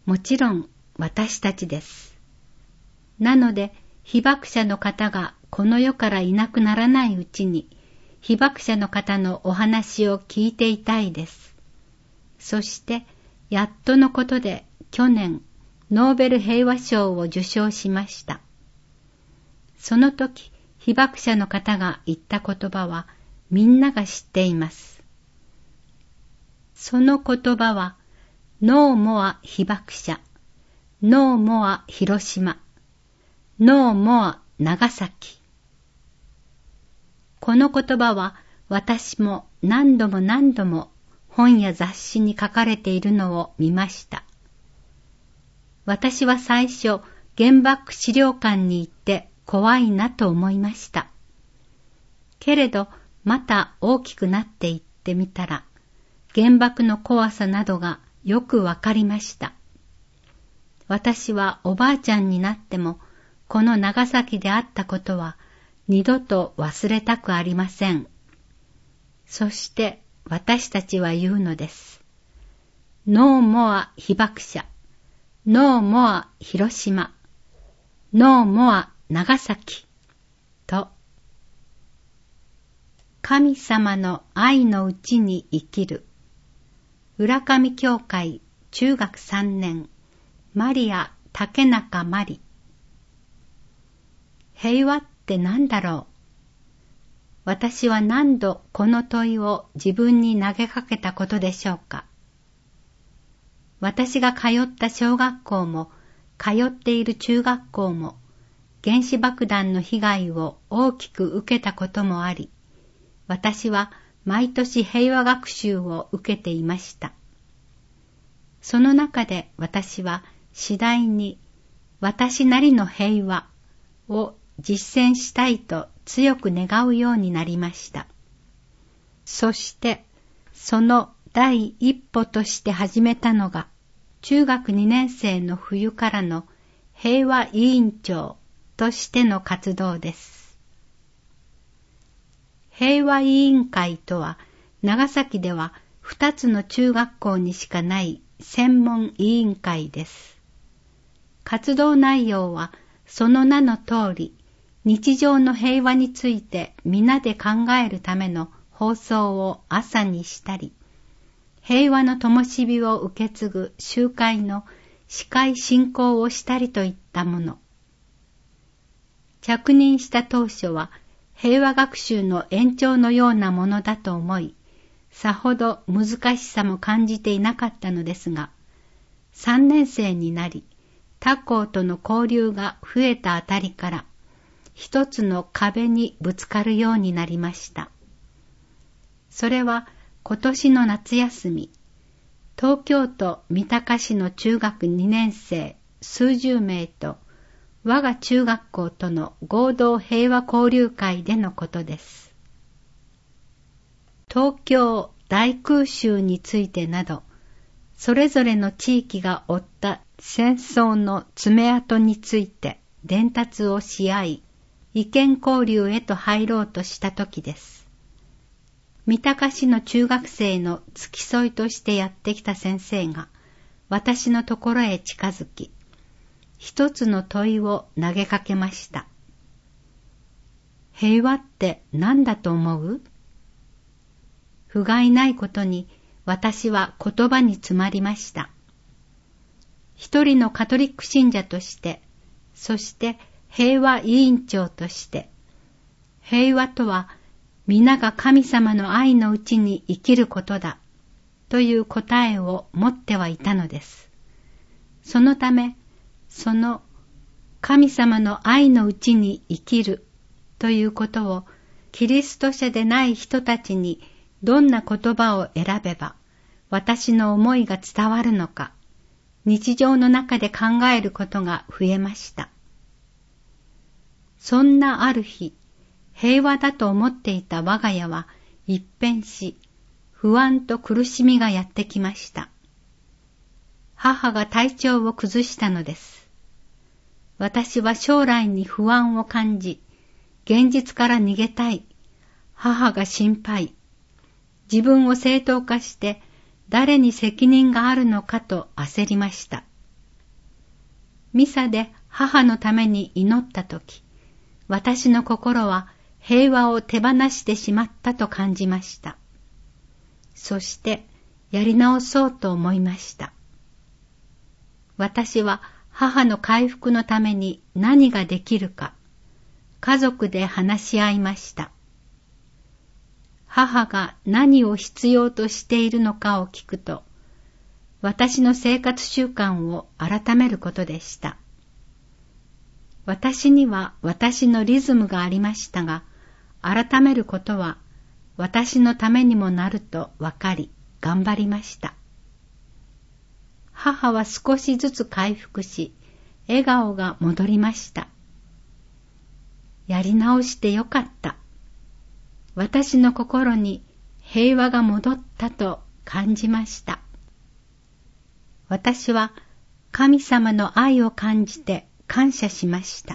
もちろん私たちです。なので被爆者の方がこの世からいなくならないうちに、被爆者の方のお話を聞いていたいです。そしてやっとのことで去年ノーベル平和賞を受賞しました。その時被爆者の方が言った言葉はみんなが知っています。その言葉はノーモア被爆者、ノーモア広島、ノーモア長崎。この言葉は私も何度も何度も本や雑誌に書かれているのを見ました。私は最初原爆資料館に行って怖いなと思いました。けれどまた大きくなっていってみたら原爆の怖さなどがよくわかりました。私はおばあちゃんになってもこの長崎であったことは二度と忘れたくありません。そして私たちは言うのです。ノーモア被爆者、ノーモア広島、ノーモア長崎と、神様の愛のうちに生きる。浦上教会中学さんねん、マリア竹中マリ。平和って何だろう。私は何度この問いを自分に投げかけたことでしょうか。 私が通った小学校も、通っている中学校も、原子爆弾の被害を大きく受けたこともあり、私は毎年平和学習を受けていました。その中で私は次第に私なりの平和を実践したいと強く願うようになりました。そしてその第一歩として始めたのが中学にねん生の冬からの平和委員長としての活動です。平和委員会とは長崎では二つの中学校にしかない専門委員会です。活動内容はその名の通り、日常の平和について皆で考えるための放送を朝にしたり、平和の灯火を受け継ぐ集会の司会進行をしたりといったもの。着任した当初は平和学習の延長のようなものだと思い、さほど難しさも感じていなかったのですが、さんねん生になり、他校との交流が増えたあたりから、一つの壁にぶつかるようになりました。それは今年の夏休み、東京都三鷹市の中学にねん生数十名と我が中学校との合同平和交流会でのことです。東京大空襲についてなど、それぞれの地域が負った戦争の爪痕について伝達をし合い、意見交流へと入ろうとした時です。三鷹市の中学生の付き添いとしてやってきた先生が私のところへ近づき、一つの問いを投げかけました。平和って何だと思う？不甲斐ないことに私は言葉に詰まりました。一人のカトリック信者として、そして平和委員長として、平和とは皆が神様の愛のうちに生きることだという答えを持ってはいたのです。そのため、その神様の愛のうちに生きるということをキリスト者でない人たちにどんな言葉を選べば私の思いが伝わるのか、日常の中で考えることが増えました。そんなある日、平和だと思っていた我が家は一変し、不安と苦しみがやってきました。母が体調を崩したのです。私は将来に不安を感じ、現実から逃げたい。母が心配。自分を正当化して誰に責任があるのかと焦りました。ミサで母のために祈ったとき、私の心は平和を手放してしまったと感じました。そしてやり直そうと思いました。私は母の回復のために何ができるか、家族で話し合いました。母が何を必要としているのかを聞くと、私の生活習慣を改めることでした。私には私のリズムがありましたが、改めることは私のためにもなると分かり、頑張りました。母は少しずつ回復し、笑顔が戻りました。やり直してよかった。私の心に平和が戻ったと感じました。私は神様の愛を感じて感謝しました。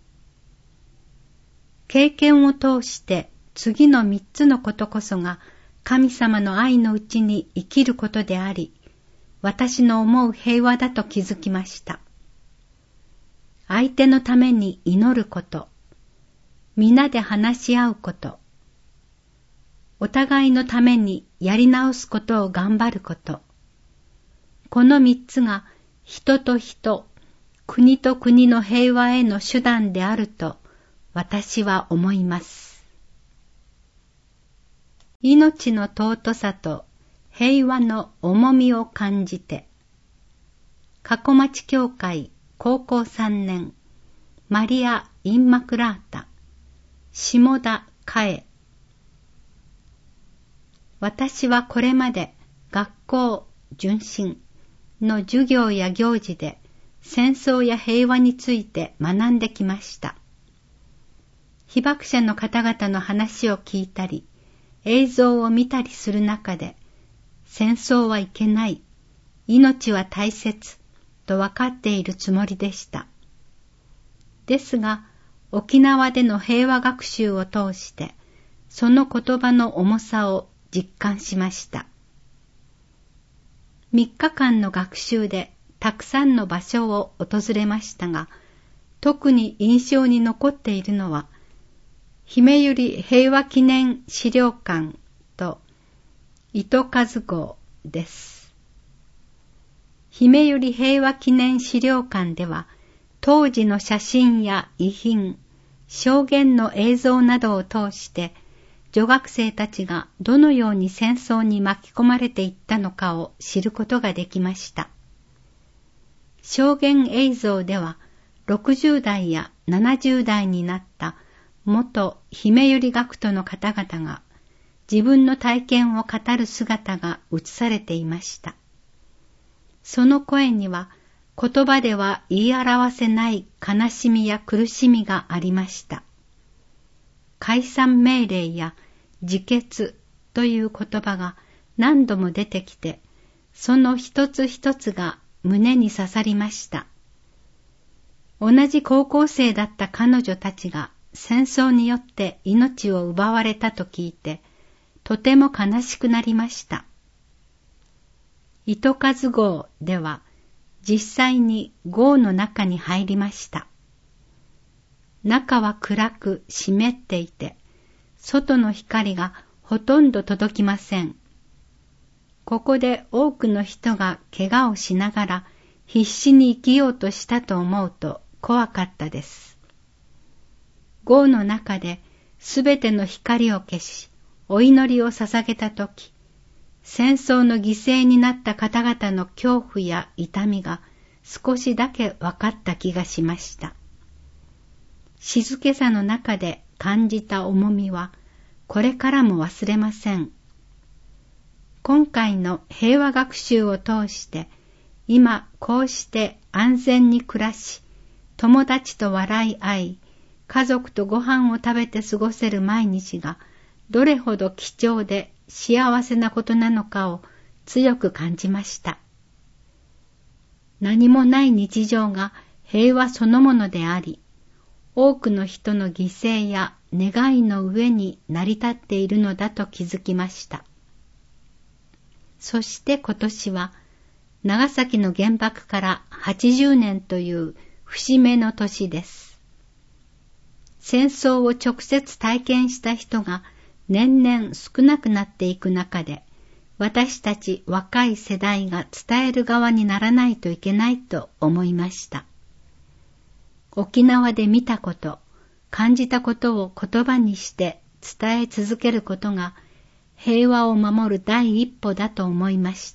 経験を通して次の三つのことこそが神様の愛のうちに生きることであり、私の思う平和だと気づきました。相手のために祈ること、皆で話し合うこと、お互いのためにやり直すことを頑張ること。この三つが人と人、国と国の平和への手段であると私は思います。命の尊さと平和の重みを感じて、 加古町教会高校さんねん、マリア・インマクラータ、下田佳恵。私はこれまで学校、純真の授業や行事で戦争や平和について学んできました。被爆者の方々の話を聞いたり、映像を見たりする中で、戦争はいけない、命は大切と分かっているつもりでした。ですが、沖縄での平和学習を通して、その言葉の重さを実感しました。みっかかんの学習でたくさんの場所を訪れましたが、特に印象に残っているのは、姫百合平和記念資料館と糸数号です。姫百合平和記念資料館では、当時の写真や遺品、証言の映像などを通して、女学生たちがどのように戦争に巻き込まれていったのかを知ることができました。証言映像では、ろくじゅう代やななじゅう代になった元姫百合学徒の方々が自分の体験を語る姿が映されていました。その声には言葉では言い表せない悲しみや苦しみがありました。解散命令や自決という言葉が何度も出てきて、その一つ一つが胸に刺さりました。同じ高校生だった彼女たちが戦争によって命を奪われたと聞いて、とても悲しくなりました。糸数号では、実際に号の中に入りました。中は暗く湿っていて、外の光がほとんど届きません。ここで多くの人が怪我をしながら必死に生きようとしたと思うと怖かったです。号の中ですべての光を消し、お祈りを捧げたとき、戦争の犠牲になった方々の恐怖や痛みが少しだけ分かった気がしました。静けさの中で感じた重みは、これからも忘れません。今回の平和学習を通して、今こうして安全に暮らし、友達と笑い合い、家族とご飯を食べて過ごせる毎日が、どれほど貴重で幸せなことなのかを強く感じました。何もない日常が平和そのものであり、多くの人の犠牲や願いの上に成り立っているのだと気づきました。そして今年は長崎の原爆からはちじゅうねんという節目の年です。戦争を直接体験した人が年々少なくなっていく中で、私たち若い世代が伝える側にならないといけないと思いました。沖縄で見たこと、感じたことを言葉にして伝え続けることが平和を守る第一歩だと思いました。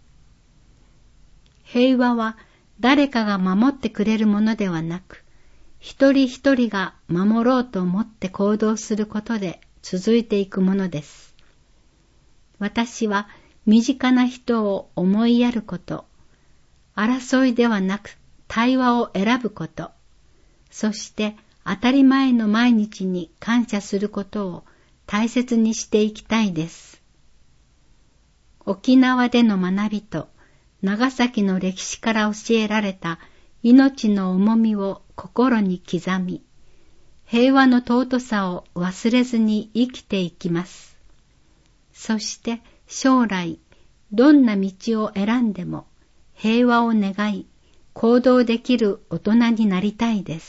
平和は誰かが守ってくれるものではなく、一人一人が守ろうと思って行動することで続いていくものです。私は身近な人を思いやること、争いではなく対話を選ぶこと、そして当たり前の毎日に感謝することを大切にしていきたいです。沖縄での学びと長崎の歴史から教えられた命の重みを心に刻み、平和の尊さを忘れずに生きていきます。そして将来、どんな道を選んでも平和を願い、行動できる大人になりたいです。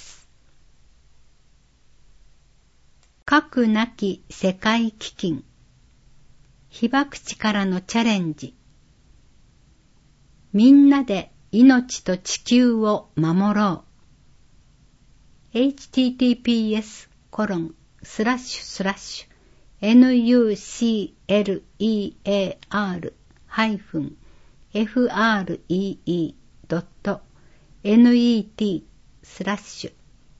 核なき世界基金、被爆地からのチャレンジ。みんなで命と地球を守ろう。エイチティーティーピーエスコロンスラッシュスラッシュエヌユーシーエルイーエーアールハイフンエフアールイーイードットネット スラッシュ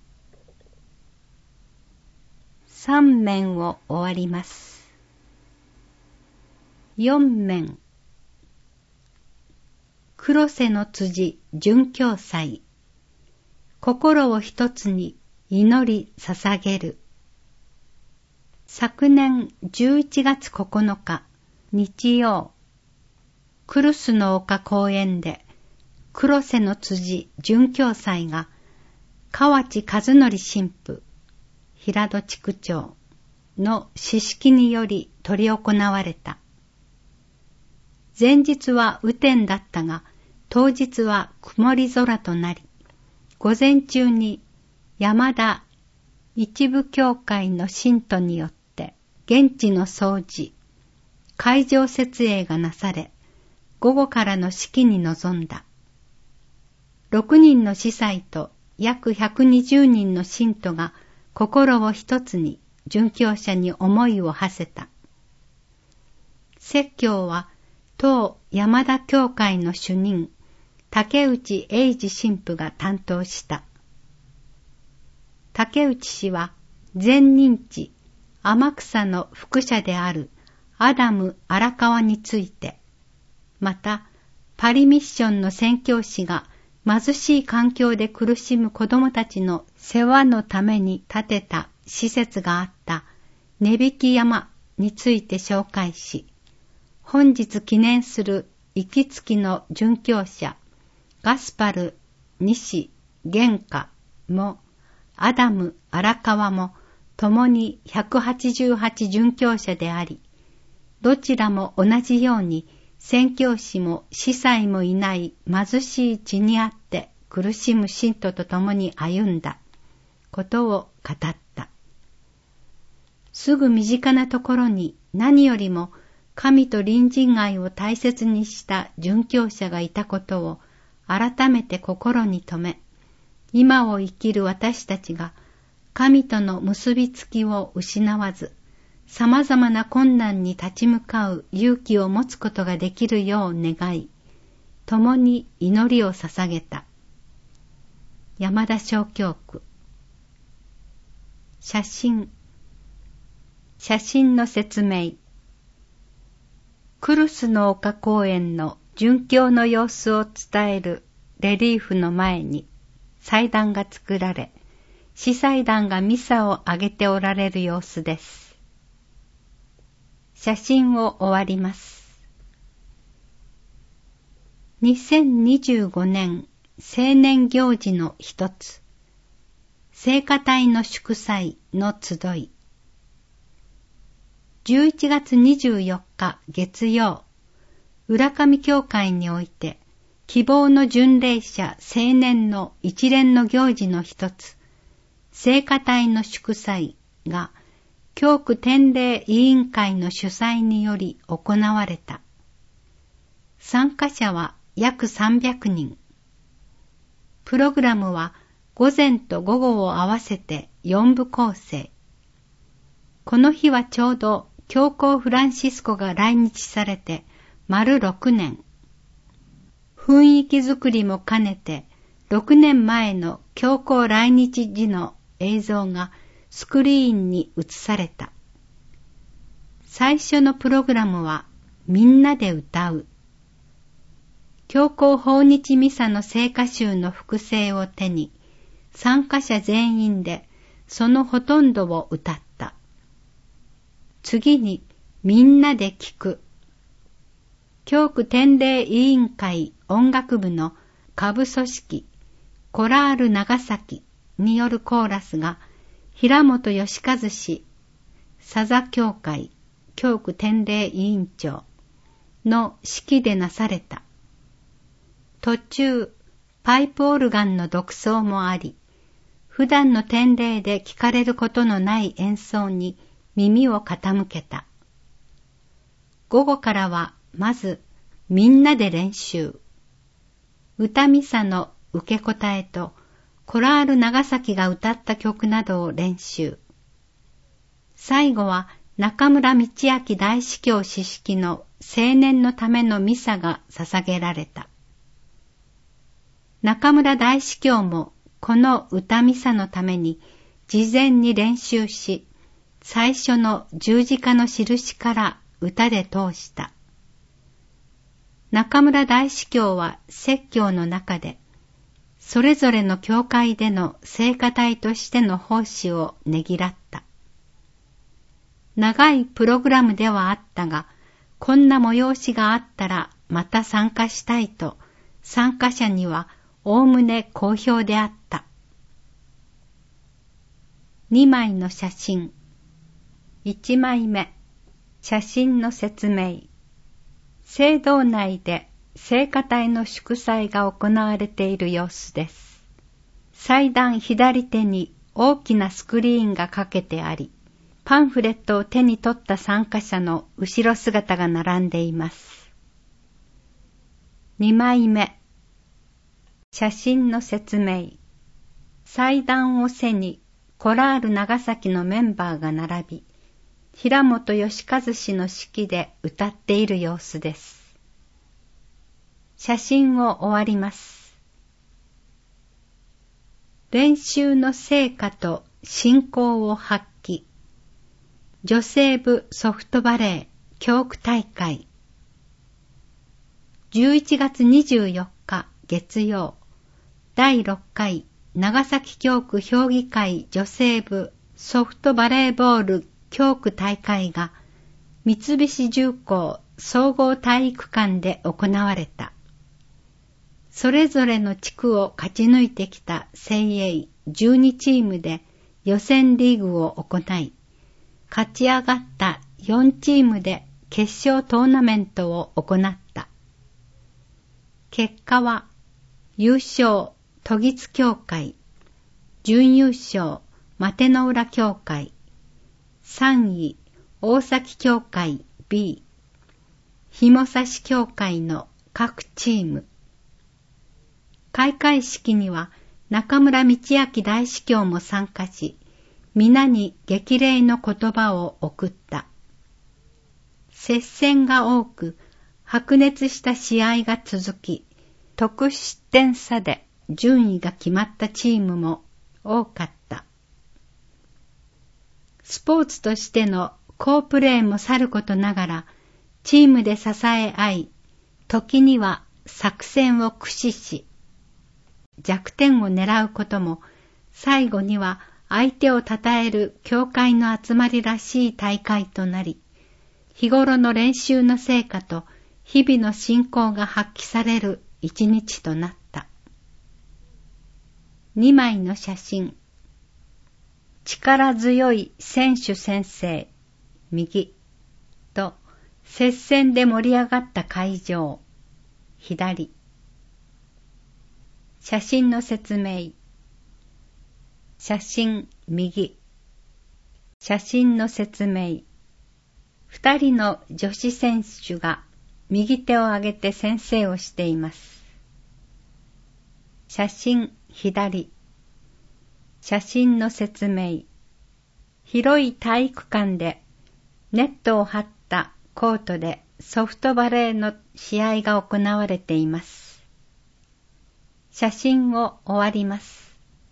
三面を終わります。四面。黒瀬の辻殉教祭。心を一つに祈り捧げる。昨年じゅういちがつここのか、日曜、来栖の丘公園で黒瀬の辻殉教祭が河内和則神父、平戸地区長の私式により執り行われた。前日は雨天だったが、当日は曇り空となり、午前中に山田一部教会の信徒によって現地の掃除、会場設営がなされ、午後からの式に臨んだ。六人の司祭と約ひゃくにじゅうにんの信徒が心を一つに殉教者に思いを馳せた。説教は当山田教会の主任、竹内英二神父が担当した。竹内氏は前任地天草の副社であるアダム荒川について、またパリミッションの宣教師が貧しい環境で苦しむ子供たちの世話のために建てた施設があった根引山について紹介し、本日記念する息付きの殉教者ガスパル、西、玄花もアダム、荒川も共にひゃくはちじゅうはち殉教者であり、どちらも同じように宣教師も司祭もいない貧しい地にあって苦しむ信徒と共に歩んだことを語った。すぐ身近なところに何よりも神と隣人愛を大切にした殉教者がいたことを改めて心に留め、今を生きる私たちが神との結びつきを失わず、様々な困難に立ち向かう勇気を持つことができるよう願い、共に祈りを捧げた。山田小教区。写真。写真の説明。来栖の丘公園の殉教の様子を伝えるレリーフの前に祭壇が作られ、司祭団がミサをあげておられる様子です。写真を終わります。にせんにじゅうごねん青年行事の一つ、聖歌隊の祝祭の集い。じゅういちがつにじゅうよっか月曜、浦上教会において、希望の巡礼者青年の一連の行事の一つ、聖歌隊の祝祭が、教区典礼委員会の主催により行われた。参加者は約さんびゃくにん。プログラムは午前と午後を合わせてよんぶ構成。この日はちょうど教皇フランシスコが来日されて丸ろくねん。雰囲気づくりも兼ねてろくねんまえの教皇来日時の映像がスクリーンに映された。最初のプログラムはみんなで歌う。教皇訪日ミサの聖歌集の複製を手に、参加者全員でそのほとんどを歌った。次にみんなで聴く。教区典礼委員会音楽部の下部組織コラール長崎によるコーラスが平本義和氏、佐座教会教区典礼委員長の指揮でなされた。途中、パイプオルガンの独奏もあり、普段の典礼で聞かれることのない演奏に耳を傾けた。午後からはまずみんなで練習。歌ミサの受け答えとコラール長崎が歌った曲などを練習。最後は中村道明大司教司式の青年のためのミサが捧げられた。 中村大司教もこの歌ミサのために事前に練習し、最初の十字架の印から歌で通した。中村大司教は説教の中で、それぞれの教会での聖歌隊としての奉仕をねぎらった。長いプログラムではあったが、こんな催しがあったらまた参加したいと、参加者にはおおむね好評であった。にまいの写真。いちまいめ、写真の説明。聖堂内で聖歌隊の祝祭が行われている様子です。祭壇左手に大きなスクリーンがかけてあり、パンフレットを手に取った参加者の後ろ姿が並んでいます。にまいめ、写真の説明。祭壇を背にコラール長崎のメンバーが並び、平本義和氏の指揮で歌っている様子です。写真を終わります。練習の成果と信仰を発揮。女性部ソフトバレー教区大会。じゅういちがつにじゅうよっか月曜、だいろっかい長崎教区評議会女性部ソフトバレーボール教区大会が三菱重工総合体育館で行われた。それぞれの地区を勝ち抜いてきた精鋭じゅうにチームで予選リーグを行い、勝ち上がったよんチームで決勝トーナメントを行った。結果は、優勝、都立協会、準優勝、松の浦協会、さんい、大崎協会 B、ひもさし協会の各チーム。開会式には中村道明大司教も参加し、皆に激励の言葉を送った。接戦が多く、白熱した試合が続き、得失点差で順位が決まったチームも多かった。スポーツとしての好プレーもさることながら、チームで支え合い、時には作戦を駆使し、弱点を狙うことも、最後には相手を称える教会の集まりらしい大会となり、日頃の練習の成果と日々の信仰が発揮される一日となった。にまいの写真。力強い選手宣誓、右と接戦で盛り上がった会場、左。写真の説明。写真右。写真の説明。二人の女子選手が右手を上げて宣誓をしています。写真左。写真の説明。広い体育館でネットを張ったコートでソフトバレーの試合が行われています。写真を終わります。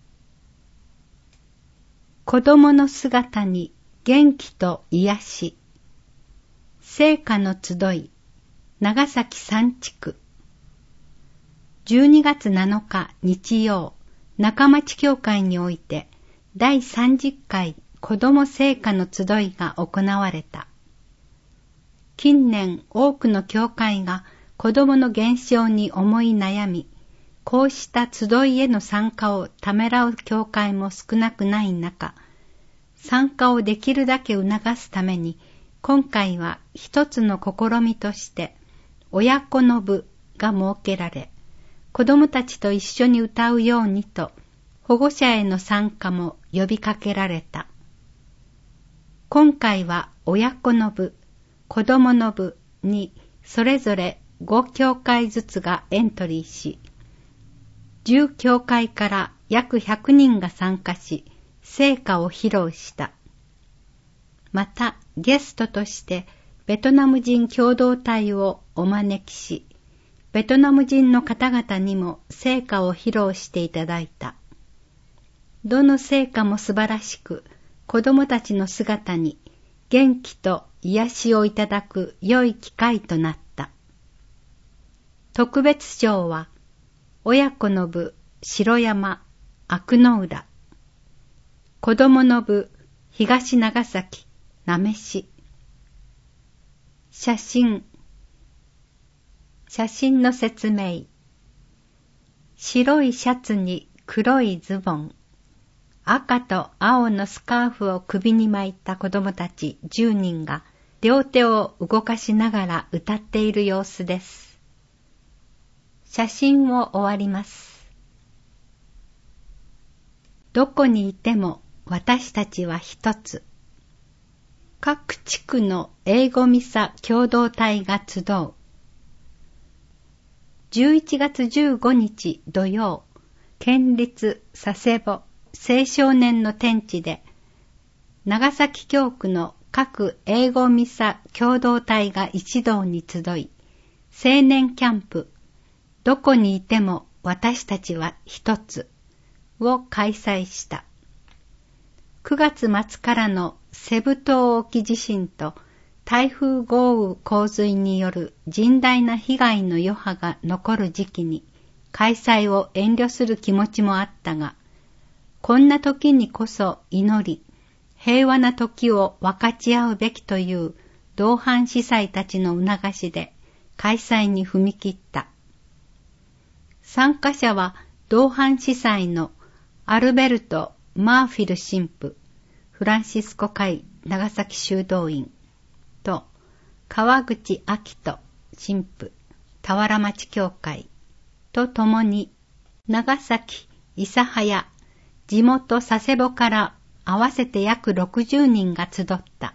子供の姿に元気と癒し。聖歌の集い、長崎三地区。じゅうにがつなのか日曜、中町教会においてだいさんじゅっかい子供聖歌の集いが行われた。近年多くの教会が子供の減少に思い悩み、こうした集いへの参加をためらう教会も少なくない中、参加をできるだけ促すために、今回は一つの試みとして、親子の部が設けられ、子供たちと一緒に歌うようにと、保護者への参加も呼びかけられた。今回は親子の部、子供の部にそれぞれご教会ずつがエントリーし、じゅう教会から約ひゃくにんが参加し、聖歌を披露した。また、ゲストとしてベトナム人共同体をお招きし、 ベトナム人の方々にも聖歌を披露していただいた。どの聖歌も素晴らしく、子供たちの姿に元気と癒しをいただく良い機会となった。特別賞は、親子の部城山阿久の浦、子供の部東長崎なめし。写真写真の説明。白いシャツに黒いズボン、赤と青のスカーフを首に巻いた子供たちじゅうにんが両手を動かしながら歌っている様子です。写真を終わります。どこにいても私たちは一つ。各地区の英語ミサ共同体が集う。じゅういちがつじゅうごにち土曜、県立佐世保青少年の天地で、長崎教区の各英語ミサ共同体が一堂に集い、青年キャンプ、どこにいても私たちは一つを開催した。くがつ末からのセブ島沖地震と台風豪雨洪水による甚大な被害の余波が残る時期に開催を遠慮する気持ちもあったが、こんな時にこそ祈り、平和な時を分かち合うべきという同伴司祭たちの促しで開催に踏み切った。参加者は同伴司祭のアルベルト・マーフィル神父、フランシスコ会長崎修道院と川口明人神父、田原町教会と共に長崎、諫早、地元佐世保から合わせて約ろくじゅうにんが集った。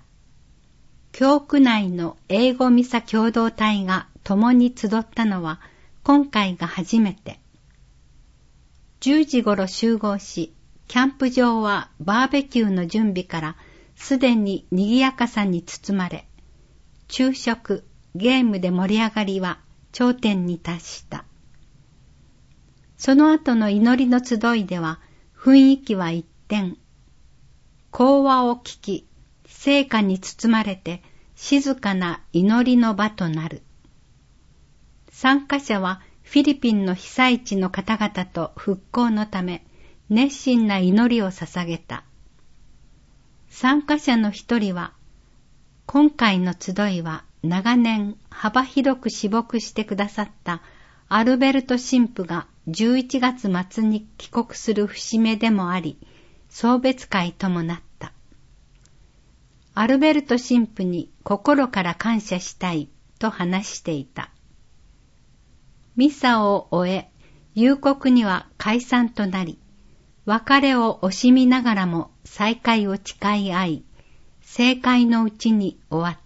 教区内の英語ミサ共同体が共に集ったのは今回が初めて。じゅうじ頃集合し、キャンプ場はバーベキューの準備からすでに賑やかさに包まれ、昼食、ゲームで盛り上がりは頂点に達した。その後の祈りの集いでは雰囲気は一転、講話を聞き、聖歌に包まれて静かな祈りの場となる。参加者はフィリピンの被災地の方々と復興のため熱心な祈りを捧げた。参加者の一人は、今回の集いは長年幅広く賜牧してくださったアルベルト神父がじゅういちがつ末に帰国する節目でもあり、送別会ともなった。アルベルト神父に心から感謝したいと話していた。ミサを終え、夕刻には解散となり、別れを惜しみながらも再会を誓い合い、盛会のうちに終わった。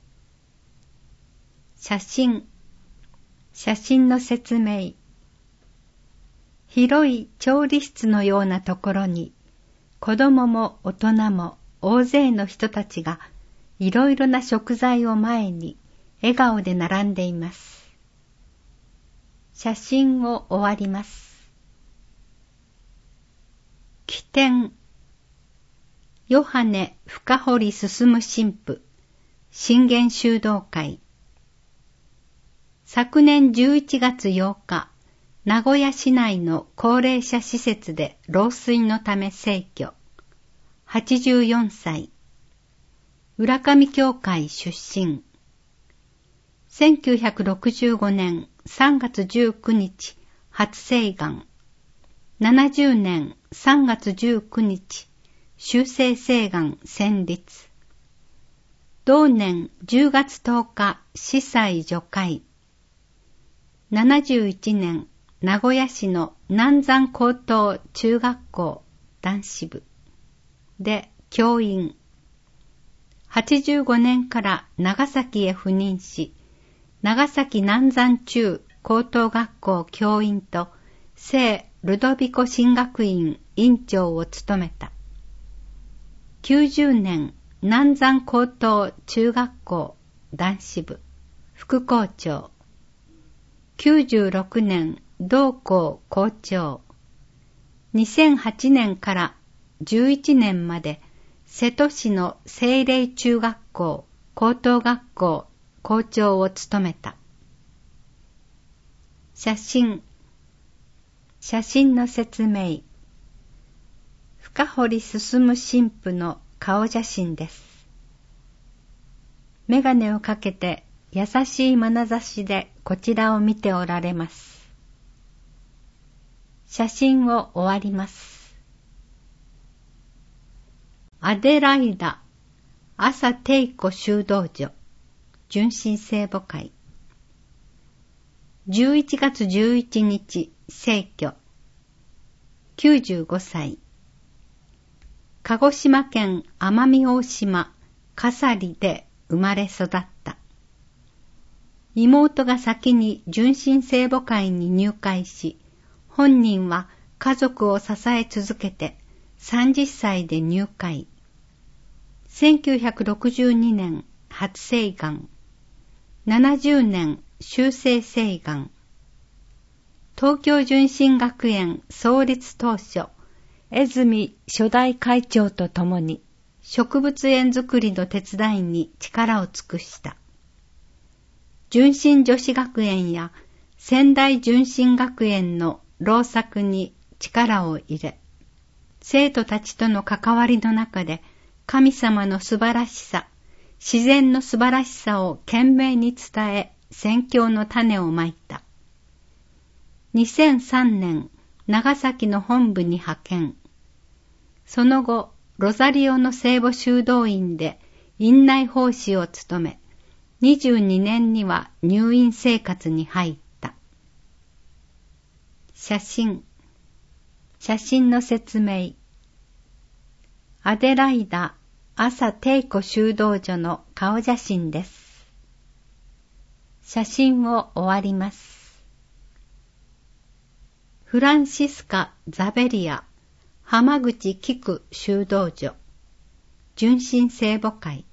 写真、写真の説明。広い調理室のようなところに、子供も大人も大勢の人たちがいろいろな食材を前に笑顔で並んでいます。写真を終わります。起点、ヨハネ深堀進神父、信玄修道会。昨年じゅういちがつようか、名古屋市内の高齢者施設で老衰のため逝去。はちじゅうよんさい。浦上教会出身。せんきゅうひゃくろくじゅうごねんさんがつじゅうくにち初成願。ななじゅうねんさんがつじゅうくにち修正成願成立。同年じゅうがつとおか司祭除会。ななじゅういちねん名古屋市の南山高等中学校男子部で教員。はちじゅうごねんから長崎へ赴任し、長崎南山中高等学校教員と聖ルドビコ神学院院長を務めた。きゅうじゅうねん南山高等中学校男子部副校長。 きゅうじゅうろくねん同校校長。にせんはちねんからじゅういちねんまで瀬戸市の聖霊中学校高等学校校長を務めた。写真。写真の説明。深堀進神父の顔写真です。メガネをかけて優しい眼差しでこちらを見ておられます。写真を終わります。アデライダ朝帝子修道女純真聖母会。じゅういちがつじゅういちにち逝去。きゅうじゅうごさい。鹿児島県奄美大島笠利で生まれ育った。妹が先に純真聖母会に入会し、本人は家族を支え続けてさんじゅっさいで入会。せんきゅうひゃくろくじゅうにねん初成願。ななじゅうねん修正成願。東京純真学園創立当初、江住初代会長と共に植物園作りの手伝いに力を尽くした。純真女子学園や仙台純真学園の労作に力を入れ、生徒たちとの関わりの中で神様の素晴らしさ、自然の素晴らしさを懸命に伝え、宣教の種をまいた。にせんさんねん、長崎の本部に派遣。その後、ロザリオの聖母修道院で院内奉仕を務め、にじゅうにねんには入院生活に入った。写真。写真の説明。アデライダ朝帝子修道女の顔写真です。写真を終わります。フランシスカ・ザベリア浜口菊修道女純真聖母会。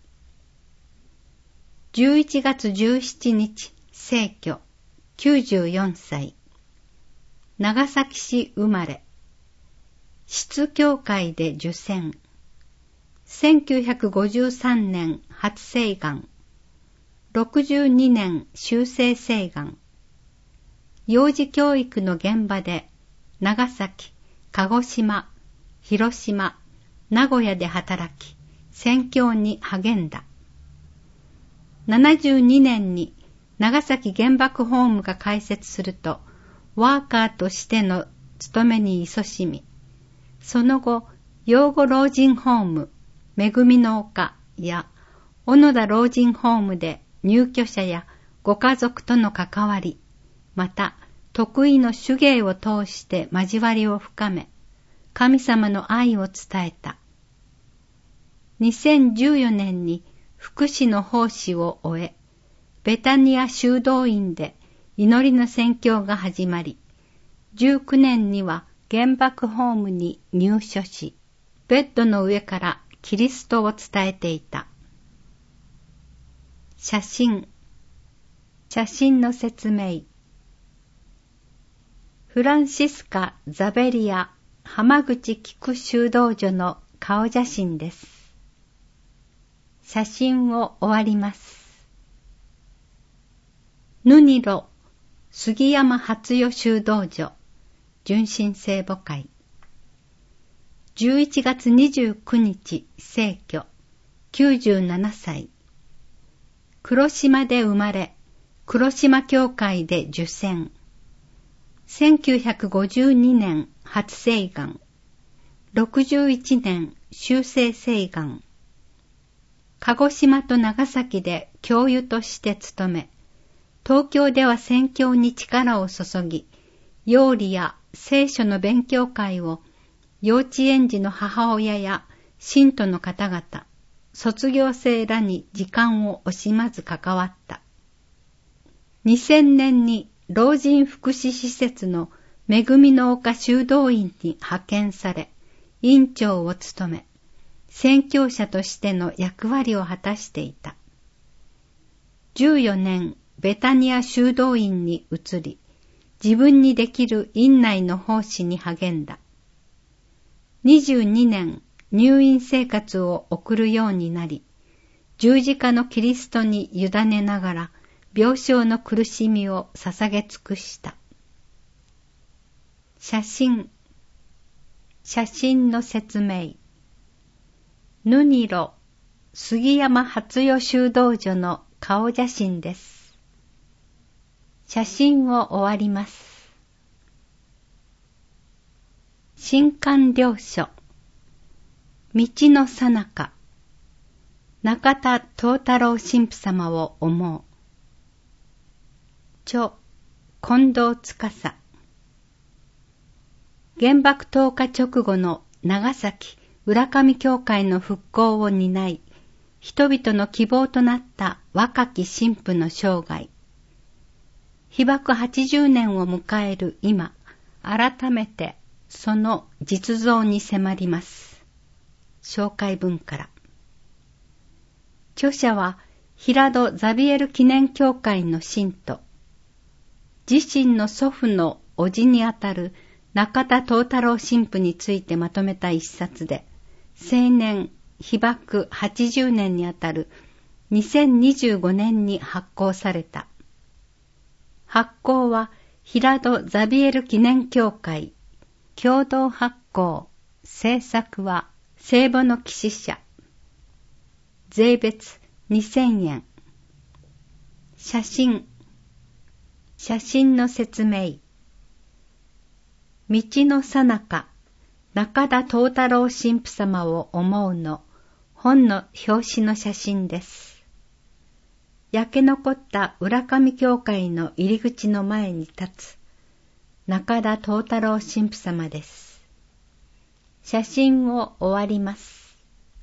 じゅういちがつじゅうしちにち逝去。きゅうじゅうよんさい。長崎市生まれ。出教会で受洗。せんきゅうひゃくごじゅうさんねん初成願。ろくじゅうにねん修正成願。幼児教育の現場で長崎、鹿児島、広島、名古屋で働き、宣教に励んだ。ななじゅうにねんに長崎原爆ホームが開設すると、ワーカーとしての務めに勤しみ、その後、養護老人ホーム、めぐみの丘や小野田老人ホームで入居者やご家族との関わり、また得意の手芸を通して交わりを深め、神様の愛を伝えた。にせんじゅうよねんに福祉の奉仕を終え、ベタニア修道院で祈りの宣教が始まり、じゅうきゅうねんには原爆ホームに入所し、ベッドの上からキリストを伝えていた。写真。写真の説明。フランシスカ・ザベリア浜口菊修道女の顔写真です。写真を終わります。ヌニロ杉山初代修道女純真聖母会。じゅういちがつにじゅうくにち逝去。きゅうじゅうななさい。黒島で生まれ、黒島教会で受洗。せんきゅうひゃくごじゅうにねん初成願。ろくじゅういちねん修正成願。鹿児島と長崎で教諭として勤め、東京では宣教に力を注ぎ、用理や聖書の勉強会を幼稚園児の母親や信徒の方々、卒業生らに時間を惜しまず関わった。にせんねんに老人福祉施設のめぐみの丘修道院に派遣され、院長を務め、宣教者としての役割を果たしていた。じゅうよねんベタニア修道院に移り、自分にできる院内の奉仕に励んだ。にじゅうにねん入院生活を送るようになり、十字架のキリストに委ねながら病床の苦しみを捧げ尽くした。写真写真の説明。ヌニロ杉山初代修道女の顔写真です。写真を終わります。新刊領書。道のさなか。中田東太郎神父様を思う。著、近藤司。原爆投下直後の長崎浦上教会の復興を担い、人々の希望となった若き神父の生涯。被爆はちじゅうねんを迎える今、改めてその実像に迫ります。紹介文から。著者は平戸ザビエル記念教会の信徒。自身の祖父の叔父にあたる中田東太郎神父についてまとめた一冊で、青年被爆はちじゅうねんにあたるにせんにじゅうごねんに発行された。発行は平戸ザビエル記念教会共同発行。制作は聖母の騎士社。税別にせんえん。写真写真の説明。道のさなか、中田東太郎神父様を思うの本の表紙の写真です。焼け残った浦上教会の入り口の前に立つ中田東太郎神父様です。写真を終わります。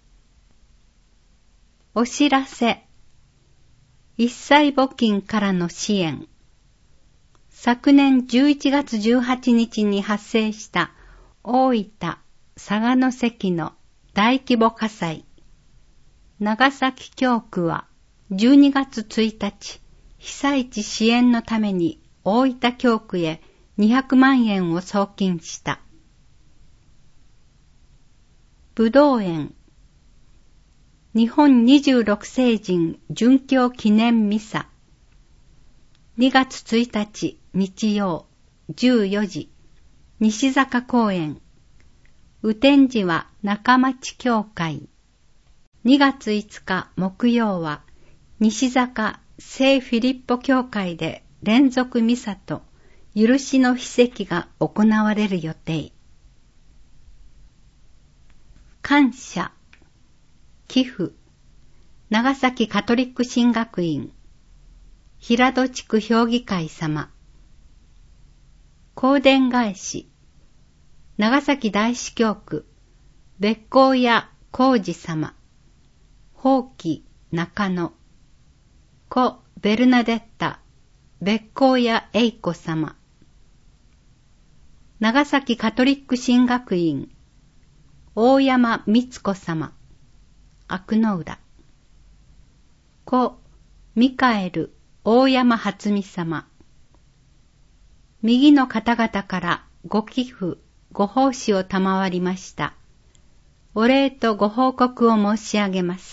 お知らせ。一切募金からの支援。昨年じゅういちがつじゅうはちにちに発生した大分・佐賀関の大規模火災。長崎教区はじゅうにがつついたち、被災地支援のために大分教区へにひゃくまんえんを送金した。武道園。日本にじゅうろく聖人殉教記念ミサ。にがつついたち日曜じゅうよじ、西坂公園。雨天時は中町教会。にがついつか木曜は西坂聖フィリッポ教会で連続ミサと許しの秘跡が行われる予定。感謝、寄付、長崎カトリック神学院、平戸地区評議会様、香典返し、長崎大司教区、別光屋浩二様、宝記中野、故ベルナデッタ、別光屋栄子様、長崎カトリック神学院、大山光子様、阿久の浦、故ミカエル大山初美様、右の方々からご寄付、ご奉仕を賜りました。お礼とご報告を申し上げます。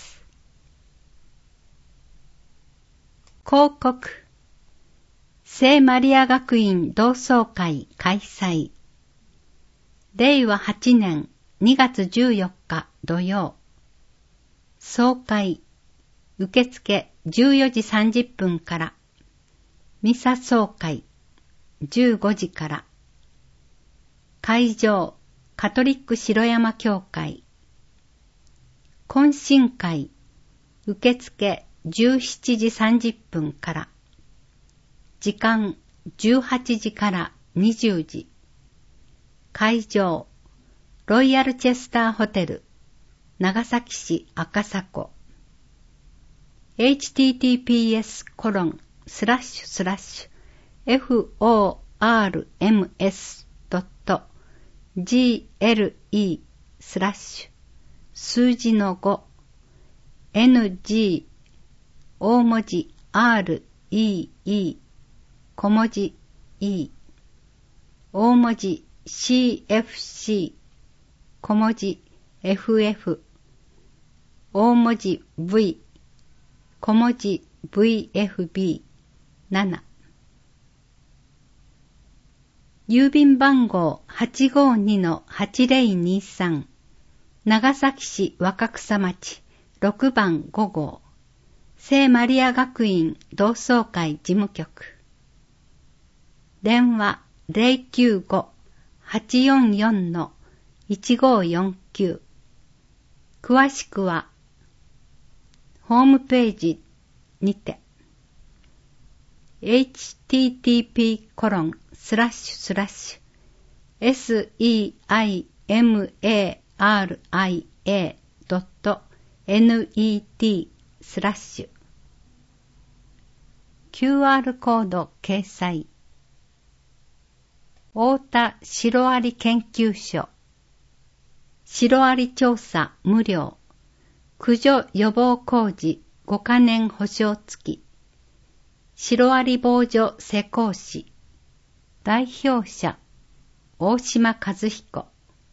広告。聖マリア学院同窓会開催。れいわはちねんにがつじゅうよっか土曜。総会。受付じゅうよじさんじゅっぷんから。ミサ総会じゅうごじから。会場、カトリック城山教会。懇親会、受付じゅうしちじさんじゅっぷんから。時間じゅうはちじからにじゅうじ。会場、ロイヤルチェスターホテル、長崎市赤坂。エイチティーティーピーエスコロンスラッシュスラッシュエフオーアールエムエスドットジーエルイー スラッシュ数字のご エヌジー 大文字 アールイーイー、小文字 E、大文字 シーエフシー、小文字 エフエフ、大文字 V、小文字 ブイエフビーなな。郵便番号 はちごにのはちぜろにさん、長崎市若草町ろくばんごごう、聖マリア学院同窓会事務局。電話 ゼロきゅうご はちよんよん いちごよんきゅう。詳しくはホームページにて エイチティーティーピーコロンスラッシュスラッシュエスイーアイエムエーアールアイエードットネット スラッシュ キューアール コード掲載。太田シロアリ研究所。シロアリ調査無料。駆除予防工事ごかねん保証付き。シロアリ防除施工士。代表者、大島和彦。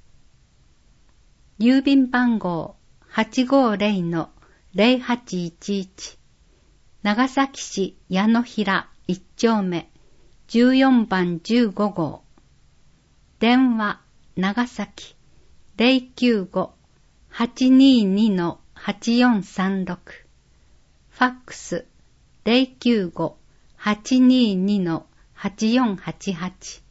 郵便番号 はちごゼロのゼロはちいちいち。長崎市矢野平いっちょうめじゅうよんばんじゅうごごう。電話長崎 ゼロきゅうご はちににのはちよんさんろく。ファックスゼロきゅうご はちににのはちよんはちはち。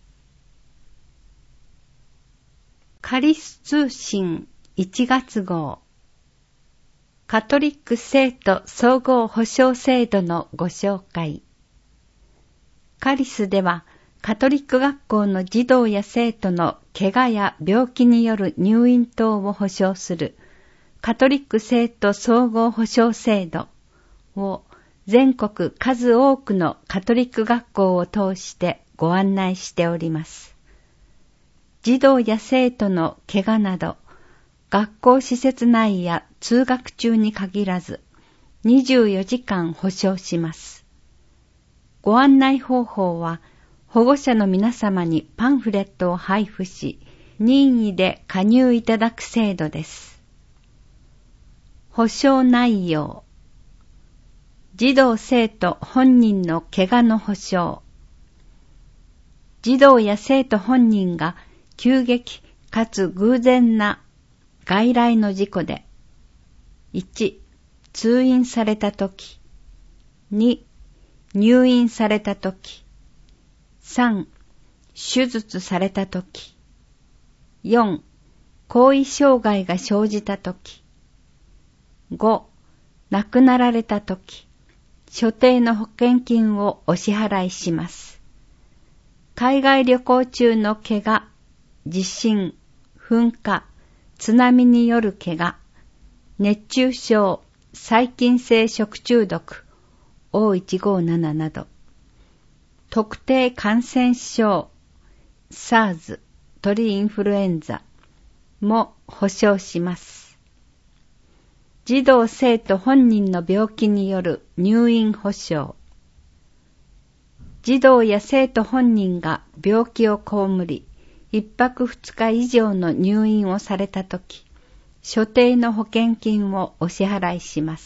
カリス通信いちがつごう。カトリック生徒総合保障制度のご紹介。カリスではカトリック学校の児童や生徒の怪我や病気による入院等を保障するカトリック生徒総合保障制度を全国数多くのカトリック学校を通してご案内しております。児童や生徒の怪我など、学校施設内や通学中に限らず、にじゅうよじかん保障します。ご案内方法は、保護者の皆様にパンフレットを配布し、任意で加入いただく制度です。保障内容。児童生徒本人の怪我の保障。児童や生徒本人が急激かつ偶然な外来の事故で、いち、通院されたとき、に、入院されたとき、さん、手術されたとき、よん、後遺障害が生じたとき、ご、亡くなられたとき、所定の保険金をお支払いします。海外旅行中の怪我、地震、噴火、津波による怪我、熱中症、細菌性食中毒、オーいちごーなな など、特定感染症、SARS、鳥インフルエンザも保障します。児童生徒本人の病気による入院保障。児童や生徒本人が病気を被り、一泊二日以上の入院をされたとき、所定の保険金をお支払いします。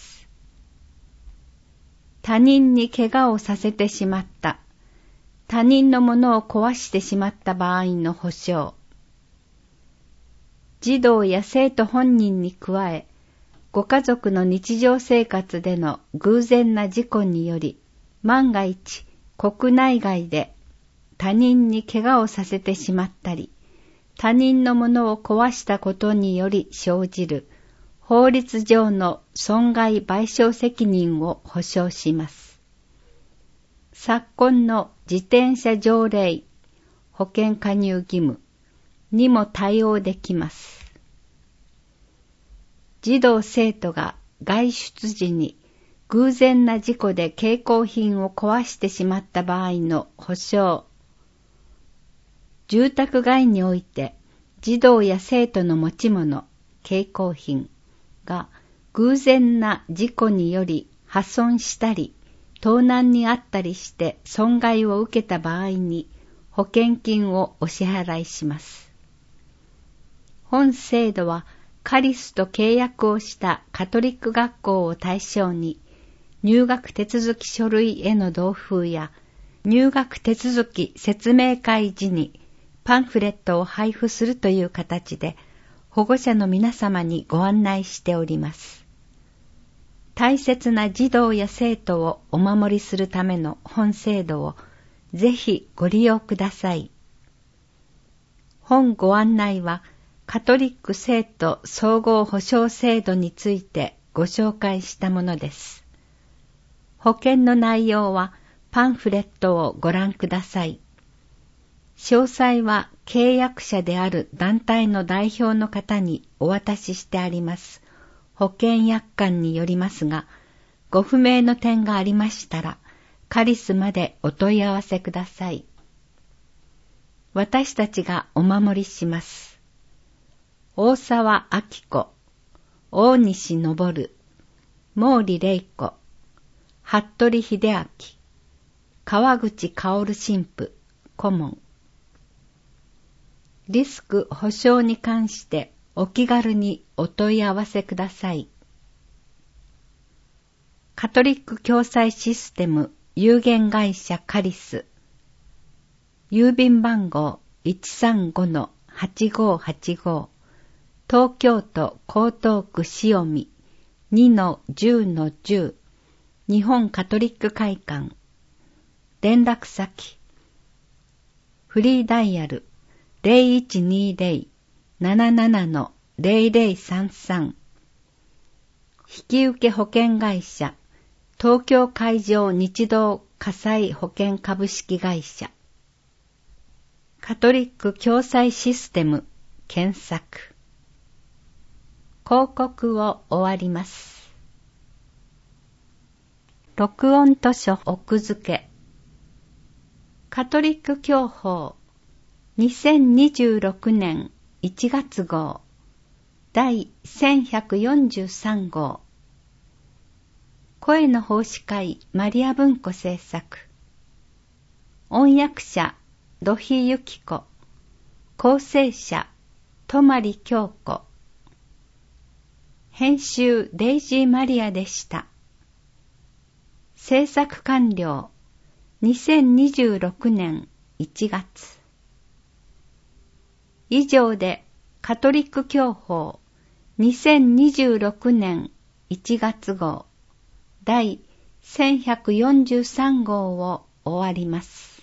他人に怪我をさせてしまった、他人のものを壊してしまった場合の保障。児童や生徒本人に加え、ご家族の日常生活での偶然な事故により、万が一国内外で他人に怪我をさせてしまったり、他人のものを壊したことにより生じる法律上の損害賠償責任を保障します。昨今の自転車条例、保険加入義務にも対応できます。児童生徒が外出時に偶然な事故で携行品を壊してしまった場合の保障。住宅街において児童や生徒の持ち物、携行品が偶然な事故により破損したり、 盗難にあったりして損害を受けた場合に保険金をお支払いします。本制度はカリスと契約をしたカトリック学校を対象に入学手続き書類への同封や入学手続き説明会時にパンフレットを配布するという形で保護者の皆様にご案内しております。大切な児童や生徒をお守りするための本制度をぜひご利用ください。本ご案内はカトリック生徒総合保障制度についてご紹介したものです。保険の内容はパンフレットをご覧ください。詳細は契約者である団体の代表の方にお渡ししてあります保険約款によりますが、ご不明の点がありましたら、カリスまでお問い合わせください。私たちがお守りします。大沢明子、大西昇、毛利玲子、服部秀明、川口薫神父、顧問。リスク保証に関してお気軽にお問い合わせください。カトリック共済システム有限会社カリス。郵便番号 いちさんごのはちごはちご 東京都江東区塩見 にのじゅうのじゅう 日本カトリック会館。連絡先フリーダイヤル ゼロいちにゼロ ななななのゼロゼロさんさん 引受保険会社東京海上日動火災保険株式会社カトリック共済システム検索。広告を終わります。録音図書奥付けカトリック教法にせんにじゅうろくねんいちがつ号第せんひゃくよんじゅうさん号声の奉仕会マリア文庫制作音訳者土肥由紀子構成者泊京子編集デイジーマリアでした。制作完了にせんにじゅうろくねんいちがつ。以上でカトリック教法にせんにじゅうろくねんいちがつ号第せんひゃくよんじゅうさん号を終わります。